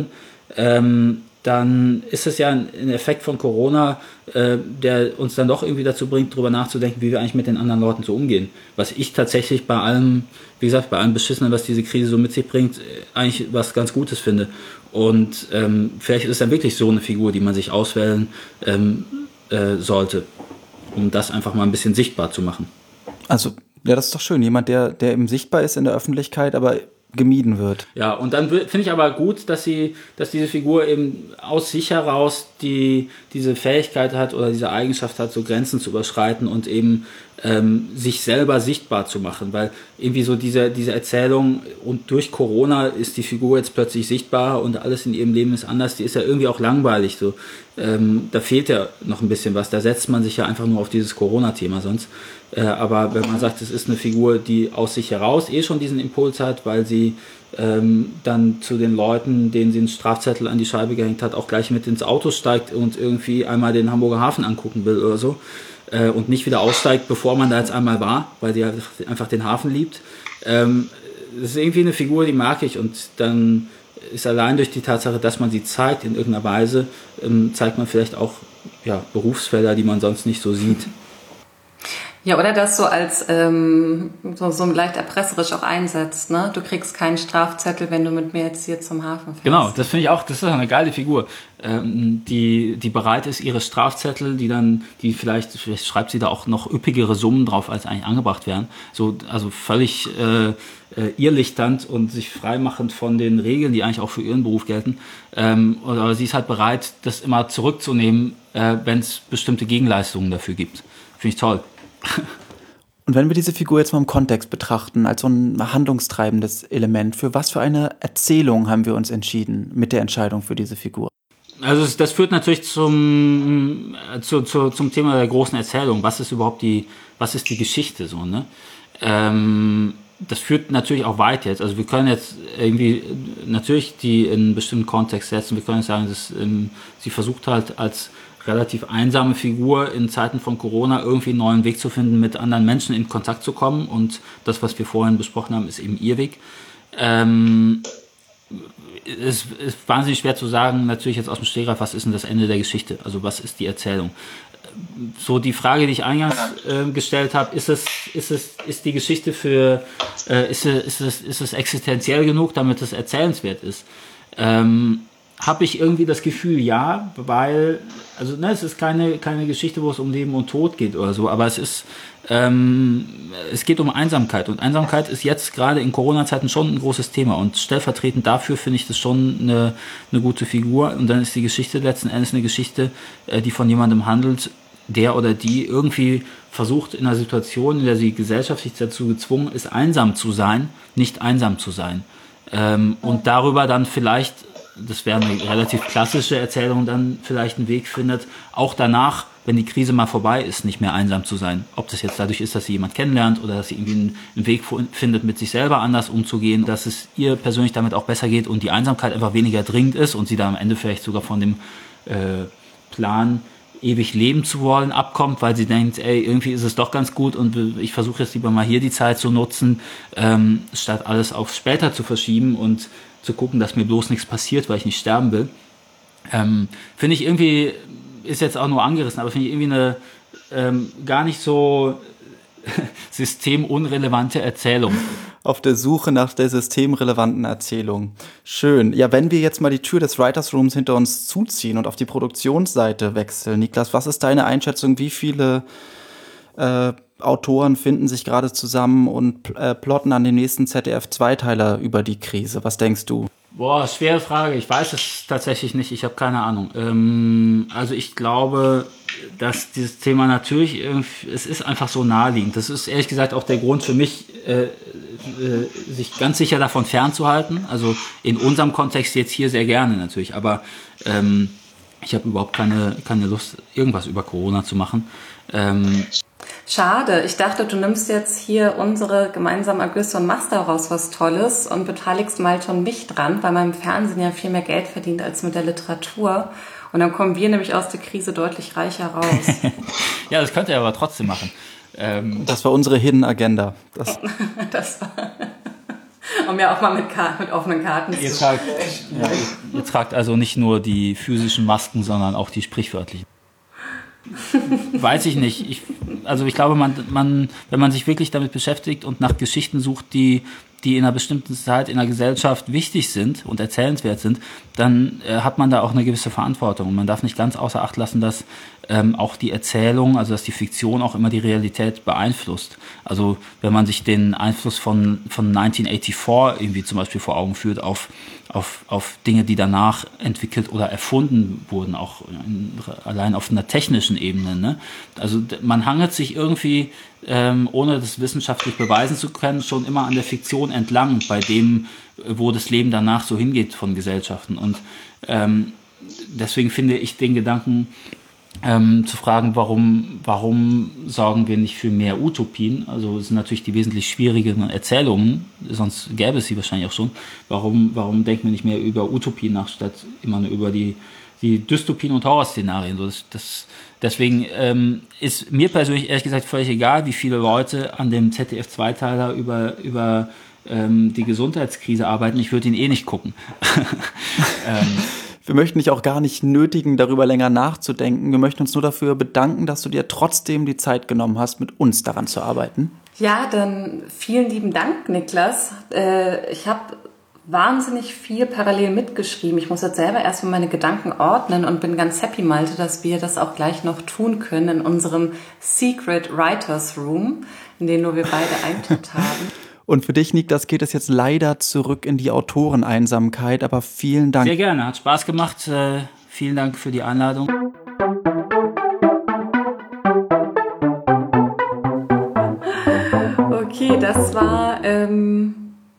ähm, dann ist es ja ein Effekt von Corona, äh, der uns dann doch irgendwie dazu bringt, darüber nachzudenken, wie wir eigentlich mit den anderen Leuten so umgehen. Was ich tatsächlich bei allem, wie gesagt, bei allem Beschissenen, was diese Krise so mit sich bringt, eigentlich was ganz Gutes finde. Und ähm, vielleicht ist es dann wirklich so eine Figur, die man sich auswählen ähm, äh, sollte, um das einfach mal ein bisschen sichtbar zu machen. Also, ja, das ist doch schön. Jemand, der, der eben sichtbar ist in der Öffentlichkeit, aber gemieden wird. Ja, und dann finde ich aber gut, dass sie, dass diese Figur eben aus sich heraus die, diese Fähigkeit hat oder diese Eigenschaft hat, so Grenzen zu überschreiten und eben ähm, sich selber sichtbar zu machen, weil irgendwie so diese, diese Erzählung und durch Corona ist die Figur jetzt plötzlich sichtbar und alles in ihrem Leben ist anders, die ist ja irgendwie auch langweilig, so. Ähm, da fehlt ja noch ein bisschen was, da setzt man sich ja einfach nur auf dieses Corona-Thema sonst. Äh, aber wenn man sagt, es ist eine Figur, die aus sich heraus eh schon diesen Impuls hat, weil sie ähm, dann zu den Leuten, denen sie einen Strafzettel an die Scheibe gehängt hat, auch gleich mit ins Auto steigt und irgendwie einmal den Hamburger Hafen angucken will oder so äh, und nicht wieder aussteigt, bevor man da jetzt einmal war, weil sie einfach den Hafen liebt. Ähm, das ist irgendwie eine Figur, die mag ich und dann ist allein durch die Tatsache, dass man sie zeigt in irgendeiner Weise, ähm, zeigt man vielleicht auch ja, Berufsfelder, die man sonst nicht so sieht. Ja, oder das so als ähm, so, so leicht erpresserisch auch einsetzt, ne? Du kriegst keinen Strafzettel, wenn du mit mir jetzt hier zum Hafen fährst. Genau, das finde ich auch, das ist eine geile Figur, ähm, die, die bereit ist, ihre Strafzettel, die dann, die vielleicht, vielleicht schreibt sie da auch noch üppigere Summen drauf, als eigentlich angebracht wären. So, also völlig äh, äh, irrlichternd und sich freimachend von den Regeln, die eigentlich auch für ihren Beruf gelten. Ähm, oder sie ist halt bereit, das immer zurückzunehmen, äh, wenn es bestimmte Gegenleistungen dafür gibt. Finde ich toll. Und wenn wir diese Figur jetzt mal im Kontext betrachten, als so ein handlungstreibendes Element, für was für eine Erzählung haben wir uns entschieden mit der Entscheidung für diese Figur? Also das führt natürlich zum, zu, zu, zum Thema der großen Erzählung. Was ist überhaupt die, was ist die Geschichte so, ne? Ähm, das führt natürlich auch weit jetzt. Also wir können jetzt irgendwie natürlich die in einen bestimmten Kontext setzen. Wir können sagen, dass ähm, sie versucht halt als relativ einsame Figur in Zeiten von Corona irgendwie einen neuen Weg zu finden, mit anderen Menschen in Kontakt zu kommen. Und das, was wir vorhin besprochen haben, ist eben ihr Weg. Ähm, es ist wahnsinnig schwer zu sagen, natürlich jetzt aus dem Stegreif, was ist denn das Ende der Geschichte? Also was ist die Erzählung? So die Frage, die ich eingangs äh, gestellt habe, ist es, ist es, ist die Geschichte für, äh, ist es, ist es, ist es existenziell genug, damit es erzählenswert ist? Ähm, habe ich irgendwie das Gefühl, ja, weil, also ne, es ist keine, keine Geschichte, wo es um Leben und Tod geht oder so, aber es ist, ähm, es geht um Einsamkeit und Einsamkeit ist jetzt gerade in Corona-Zeiten schon ein großes Thema und stellvertretend dafür finde ich das schon eine, eine gute Figur und dann ist die Geschichte letzten Endes eine Geschichte, äh, die von jemandem handelt, der oder die irgendwie versucht in einer Situation, in der sie gesellschaftlich dazu gezwungen ist, einsam zu sein, nicht einsam zu sein ähm, und darüber dann vielleicht, das wäre eine relativ klassische Erzählung, dann vielleicht einen Weg findet, auch danach, wenn die Krise mal vorbei ist, nicht mehr einsam zu sein. Ob das jetzt dadurch ist, dass sie jemand kennenlernt oder dass sie irgendwie einen, einen Weg findet, mit sich selber anders umzugehen, dass es ihr persönlich damit auch besser geht und die Einsamkeit einfach weniger dringend ist und sie da am Ende vielleicht sogar von dem äh, Plan, ewig leben zu wollen, abkommt, weil sie denkt, ey, irgendwie ist es doch ganz gut und ich versuche jetzt lieber mal hier die Zeit zu nutzen, ähm, statt alles auf später zu verschieben und zu gucken, dass mir bloß nichts passiert, weil ich nicht sterben will. Ähm, finde ich irgendwie, ist jetzt auch nur angerissen, aber finde ich irgendwie eine ähm, gar nicht so systemunrelevante Erzählung. Auf der Suche nach der systemrelevanten Erzählung. Schön. Ja, wenn wir jetzt mal die Tür des Writers Rooms hinter uns zuziehen und auf die Produktionsseite wechseln. Niklas, was ist deine Einschätzung? Wie viele äh, Autoren finden sich gerade zusammen und äh, plotten an den nächsten Z D F-Zweiteiler über die Krise? Was denkst du? Boah, schwere Frage. Ich weiß es tatsächlich nicht. Ich habe keine Ahnung. Ähm, also ich glaube, dass dieses Thema natürlich, irgendwie, es ist einfach so naheliegend. Das ist ehrlich gesagt auch der Grund für mich, äh, äh, sich ganz sicher davon fernzuhalten. Also in unserem Kontext jetzt hier sehr gerne natürlich. Aber ähm, ich habe überhaupt keine, keine Lust, irgendwas über Corona zu machen. Ähm, Schade. Ich dachte, du nimmst jetzt hier unsere gemeinsame Ergüsse und machst daraus was Tolles und beteiligst Malte und mich dran, weil man im Fernsehen ja viel mehr Geld verdient als mit der Literatur. Und dann kommen wir nämlich aus der Krise deutlich reicher raus. Ja, das könnt ihr aber trotzdem machen. Ähm, das war unsere Hidden Agenda. Das, das war um ja auch mal mit, Karten, mit offenen Karten ihr zu tragt, ja, ihr tragt also nicht nur die physischen Masken, sondern auch die sprichwörtlichen. Weiß ich nicht. Ich, also ich glaube, man, man, wenn man sich wirklich damit beschäftigt und nach Geschichten sucht, die, die in einer bestimmten Zeit in der Gesellschaft wichtig sind und erzählenswert sind, dann äh, hat man da auch eine gewisse Verantwortung. Und man darf nicht ganz außer Acht lassen, dass ähm, auch die Erzählung, also dass die Fiktion auch immer die Realität beeinflusst. Also wenn man sich den Einfluss von, von neunzehnhundertvierundachtzig irgendwie zum Beispiel vor Augen führt auf Auf, auf Dinge, die danach entwickelt oder erfunden wurden, auch in, allein auf einer technischen Ebene. Ne? Also man hangelt sich irgendwie, ähm, ohne das wissenschaftlich beweisen zu können, schon immer an der Fiktion entlang, bei dem, wo das Leben danach so hingeht von Gesellschaften. Und ähm, deswegen finde ich den Gedanken, Ähm, zu fragen, warum, warum sorgen wir nicht für mehr Utopien? Also es sind natürlich die wesentlich schwierigeren Erzählungen, sonst gäbe es sie wahrscheinlich auch schon. Warum, warum denken wir nicht mehr über Utopien nach, statt immer nur über die, die Dystopien und Horrorszenarien? So, das, das, deswegen ähm, ist mir persönlich ehrlich gesagt völlig egal, wie viele Leute an dem Z D F-Zweiteiler über, über ähm, die Gesundheitskrise arbeiten. Ich würde ihn eh nicht gucken. ähm, Wir möchten dich auch gar nicht nötigen, darüber länger nachzudenken. Wir möchten uns nur dafür bedanken, dass du dir trotzdem die Zeit genommen hast, mit uns daran zu arbeiten. Ja, dann vielen lieben Dank, Niklas. Äh, ich habe wahnsinnig viel parallel mitgeschrieben. Ich muss jetzt selber erstmal meine Gedanken ordnen und bin ganz happy, Malte, dass wir das auch gleich noch tun können in unserem Secret Writers Room, in den nur wir beide Eintritt haben. Und für dich, Niklas, geht es jetzt leider zurück in die Autoreneinsamkeit, aber vielen Dank. Sehr gerne, hat Spaß gemacht. Äh, vielen Dank für die Einladung. Okay, das war ähm,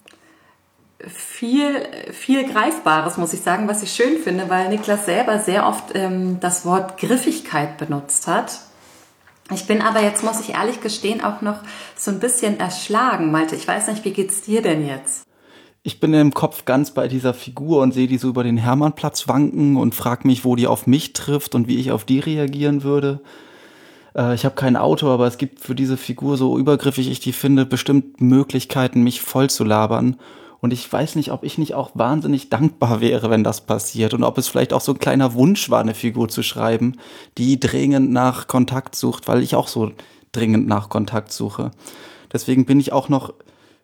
viel, viel Greifbares, muss ich sagen, was ich schön finde, weil Niklas selber sehr oft ähm, das Wort Griffigkeit benutzt hat. Ich bin aber jetzt, muss ich ehrlich gestehen, auch noch so ein bisschen erschlagen, Malte. Ich weiß nicht, wie geht's dir denn jetzt? Ich bin im Kopf ganz bei dieser Figur und sehe die so über den Hermannplatz wanken und frage mich, wo die auf mich trifft und wie ich auf die reagieren würde. Äh, ich habe kein Auto, aber es gibt für diese Figur, so übergriffig ich die finde, bestimmt Möglichkeiten, mich voll zu labern. Und ich weiß nicht, ob ich nicht auch wahnsinnig dankbar wäre, wenn das passiert. Und ob es vielleicht auch so ein kleiner Wunsch war, eine Figur zu schreiben, die dringend nach Kontakt sucht, weil ich auch so dringend nach Kontakt suche. Deswegen bin ich auch noch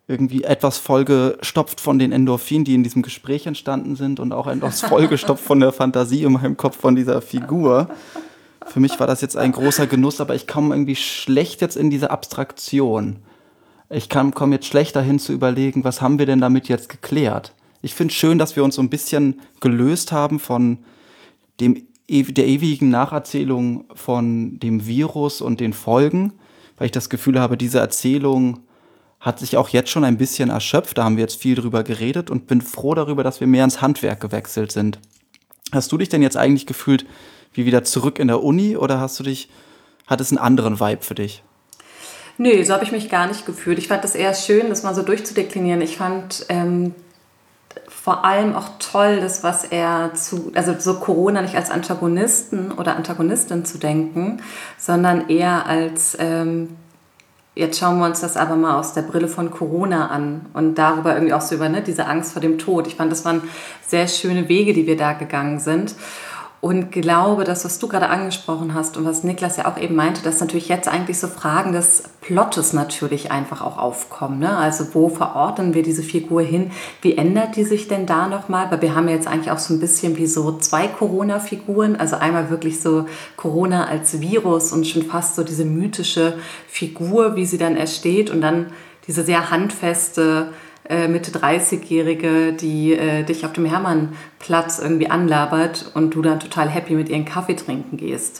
irgendwie etwas vollgestopft von den Endorphinen, die in diesem Gespräch entstanden sind und auch etwas vollgestopft von der Fantasie in meinem Kopf von dieser Figur. Für mich war das jetzt ein großer Genuss, aber ich komme irgendwie schlecht jetzt in diese Abstraktion. Ich komme jetzt schlecht dahin zu überlegen, was haben wir denn damit jetzt geklärt? Ich finde es schön, dass wir uns so ein bisschen gelöst haben von dem, der ewigen Nacherzählung von dem Virus und den Folgen, weil ich das Gefühl habe, diese Erzählung hat sich auch jetzt schon ein bisschen erschöpft. Da haben wir jetzt viel drüber geredet und bin froh darüber, dass wir mehr ins Handwerk gewechselt sind. Hast du dich denn jetzt eigentlich gefühlt wie wieder zurück in der Uni oder hast du dich, hat es einen anderen Vibe für dich? Nö, so habe ich mich gar nicht gefühlt. Ich fand das eher schön, das mal so durchzudeklinieren. Ich fand ähm, vor allem auch toll, das, was er zu, also so Corona nicht als Antagonisten oder Antagonistin zu denken, sondern eher als ähm, jetzt schauen wir uns das aber mal aus der Brille von Corona an und darüber irgendwie auch so über ne, diese Angst vor dem Tod. Ich fand, das waren sehr schöne Wege, die wir da gegangen sind. Und glaube, das, was du gerade angesprochen hast und was Niklas ja auch eben meinte, dass natürlich jetzt eigentlich so Fragen des Plottes natürlich einfach auch aufkommen. Ne? Also wo verorten wir diese Figur hin? Wie ändert die sich denn da nochmal? Weil wir haben ja jetzt eigentlich auch so ein bisschen wie so zwei Corona-Figuren. Also einmal wirklich so Corona als Virus und schon fast so diese mythische Figur, wie sie dann entsteht. Und dann diese sehr handfeste Mitte dreißigjährige, die äh, dich auf dem Hermannplatz irgendwie anlabert und du dann total happy mit ihren Kaffee trinken gehst.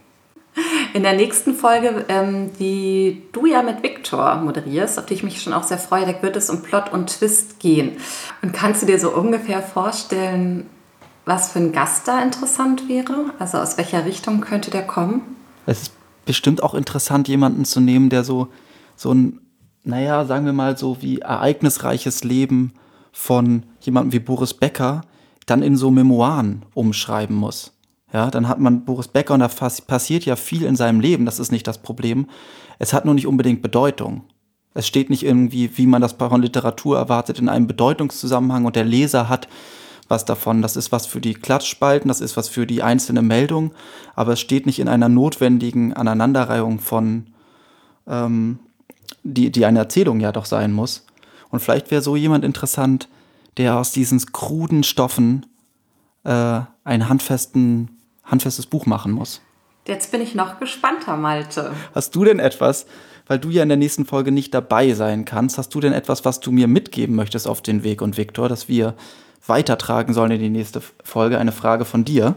In der nächsten Folge, ähm, die du ja mit Viktor moderierst, auf die ich mich schon auch sehr freue, da wird es um Plot und Twist gehen. Und kannst du dir so ungefähr vorstellen, was für ein Gast da interessant wäre? Also aus welcher Richtung könnte der kommen? Es ist bestimmt auch interessant, jemanden zu nehmen, der so, so ein naja, sagen wir mal so wie ereignisreiches Leben von jemandem wie Boris Becker dann in so Memoiren umschreiben muss. Ja, dann hat man Boris Becker und da passiert ja viel in seinem Leben, das ist nicht das Problem. Es hat nur nicht unbedingt Bedeutung. Es steht nicht irgendwie, wie man das von Literatur erwartet, in einem Bedeutungszusammenhang und der Leser hat was davon. Das ist was für die Klatschspalten, das ist was für die einzelne Meldung, aber es steht nicht in einer notwendigen Aneinanderreihung von ähm, Die, die eine Erzählung ja doch sein muss. Und vielleicht wäre so jemand interessant, der aus diesen kruden Stoffen äh, ein handfesten, handfestes Buch machen muss. Jetzt bin ich noch gespannter, Malte. Hast du denn etwas, weil du ja in der nächsten Folge nicht dabei sein kannst, hast du denn etwas, was du mir mitgeben möchtest auf den Weg und Viktor, dass wir weitertragen sollen in die nächste Folge? Eine Frage von dir.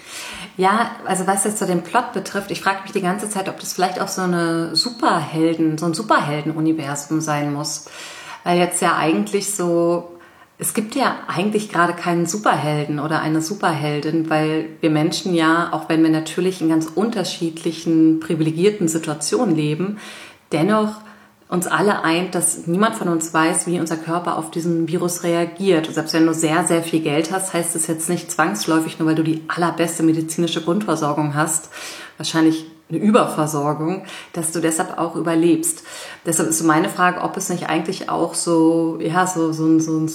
Ja, also was jetzt so den Plot betrifft, ich frage mich die ganze Zeit, ob das vielleicht auch so eine Superhelden, so ein Superhelden-Universum sein muss. Weil jetzt ja eigentlich so, es gibt ja eigentlich gerade keinen Superhelden oder eine Superheldin, weil wir Menschen ja, auch wenn wir natürlich in ganz unterschiedlichen, privilegierten Situationen leben, dennoch uns alle eint, dass niemand von uns weiß, wie unser Körper auf diesen Virus reagiert. Und selbst wenn du sehr, sehr viel Geld hast, heißt es jetzt nicht zwangsläufig, nur weil du die allerbeste medizinische Grundversorgung hast, wahrscheinlich eine Überversorgung, dass du deshalb auch überlebst. Deshalb ist so meine Frage, ob es nicht eigentlich auch so, ja, so, so ein, so ein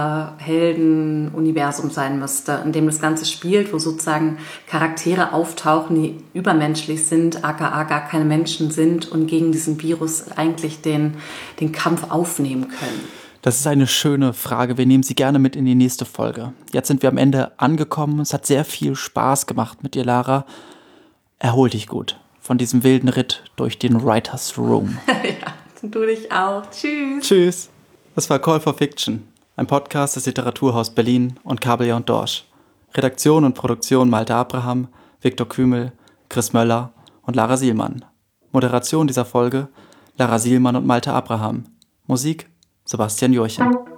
Superhelden-Universum sein müsste, in dem das Ganze spielt, wo sozusagen Charaktere auftauchen, die übermenschlich sind, aka gar keine Menschen sind und gegen diesen Virus eigentlich den, den Kampf aufnehmen können. Das ist eine schöne Frage. Wir nehmen sie gerne mit in die nächste Folge. Jetzt sind wir am Ende angekommen. Es hat sehr viel Spaß gemacht mit dir, Lara. Erhol dich gut von diesem wilden Ritt durch den Writers Room. Ja, du dich auch. Tschüss. Tschüss. Das war Call for Fiction, ein Podcast des Literaturhaus Berlin und Kabeljau und Dorsch. Redaktion und Produktion Malte Abraham, Viktor Kümel, Chris Möller und Lara Sielmann. Moderation dieser Folge Lara Sielmann und Malte Abraham. Musik Sebastian Jurchen.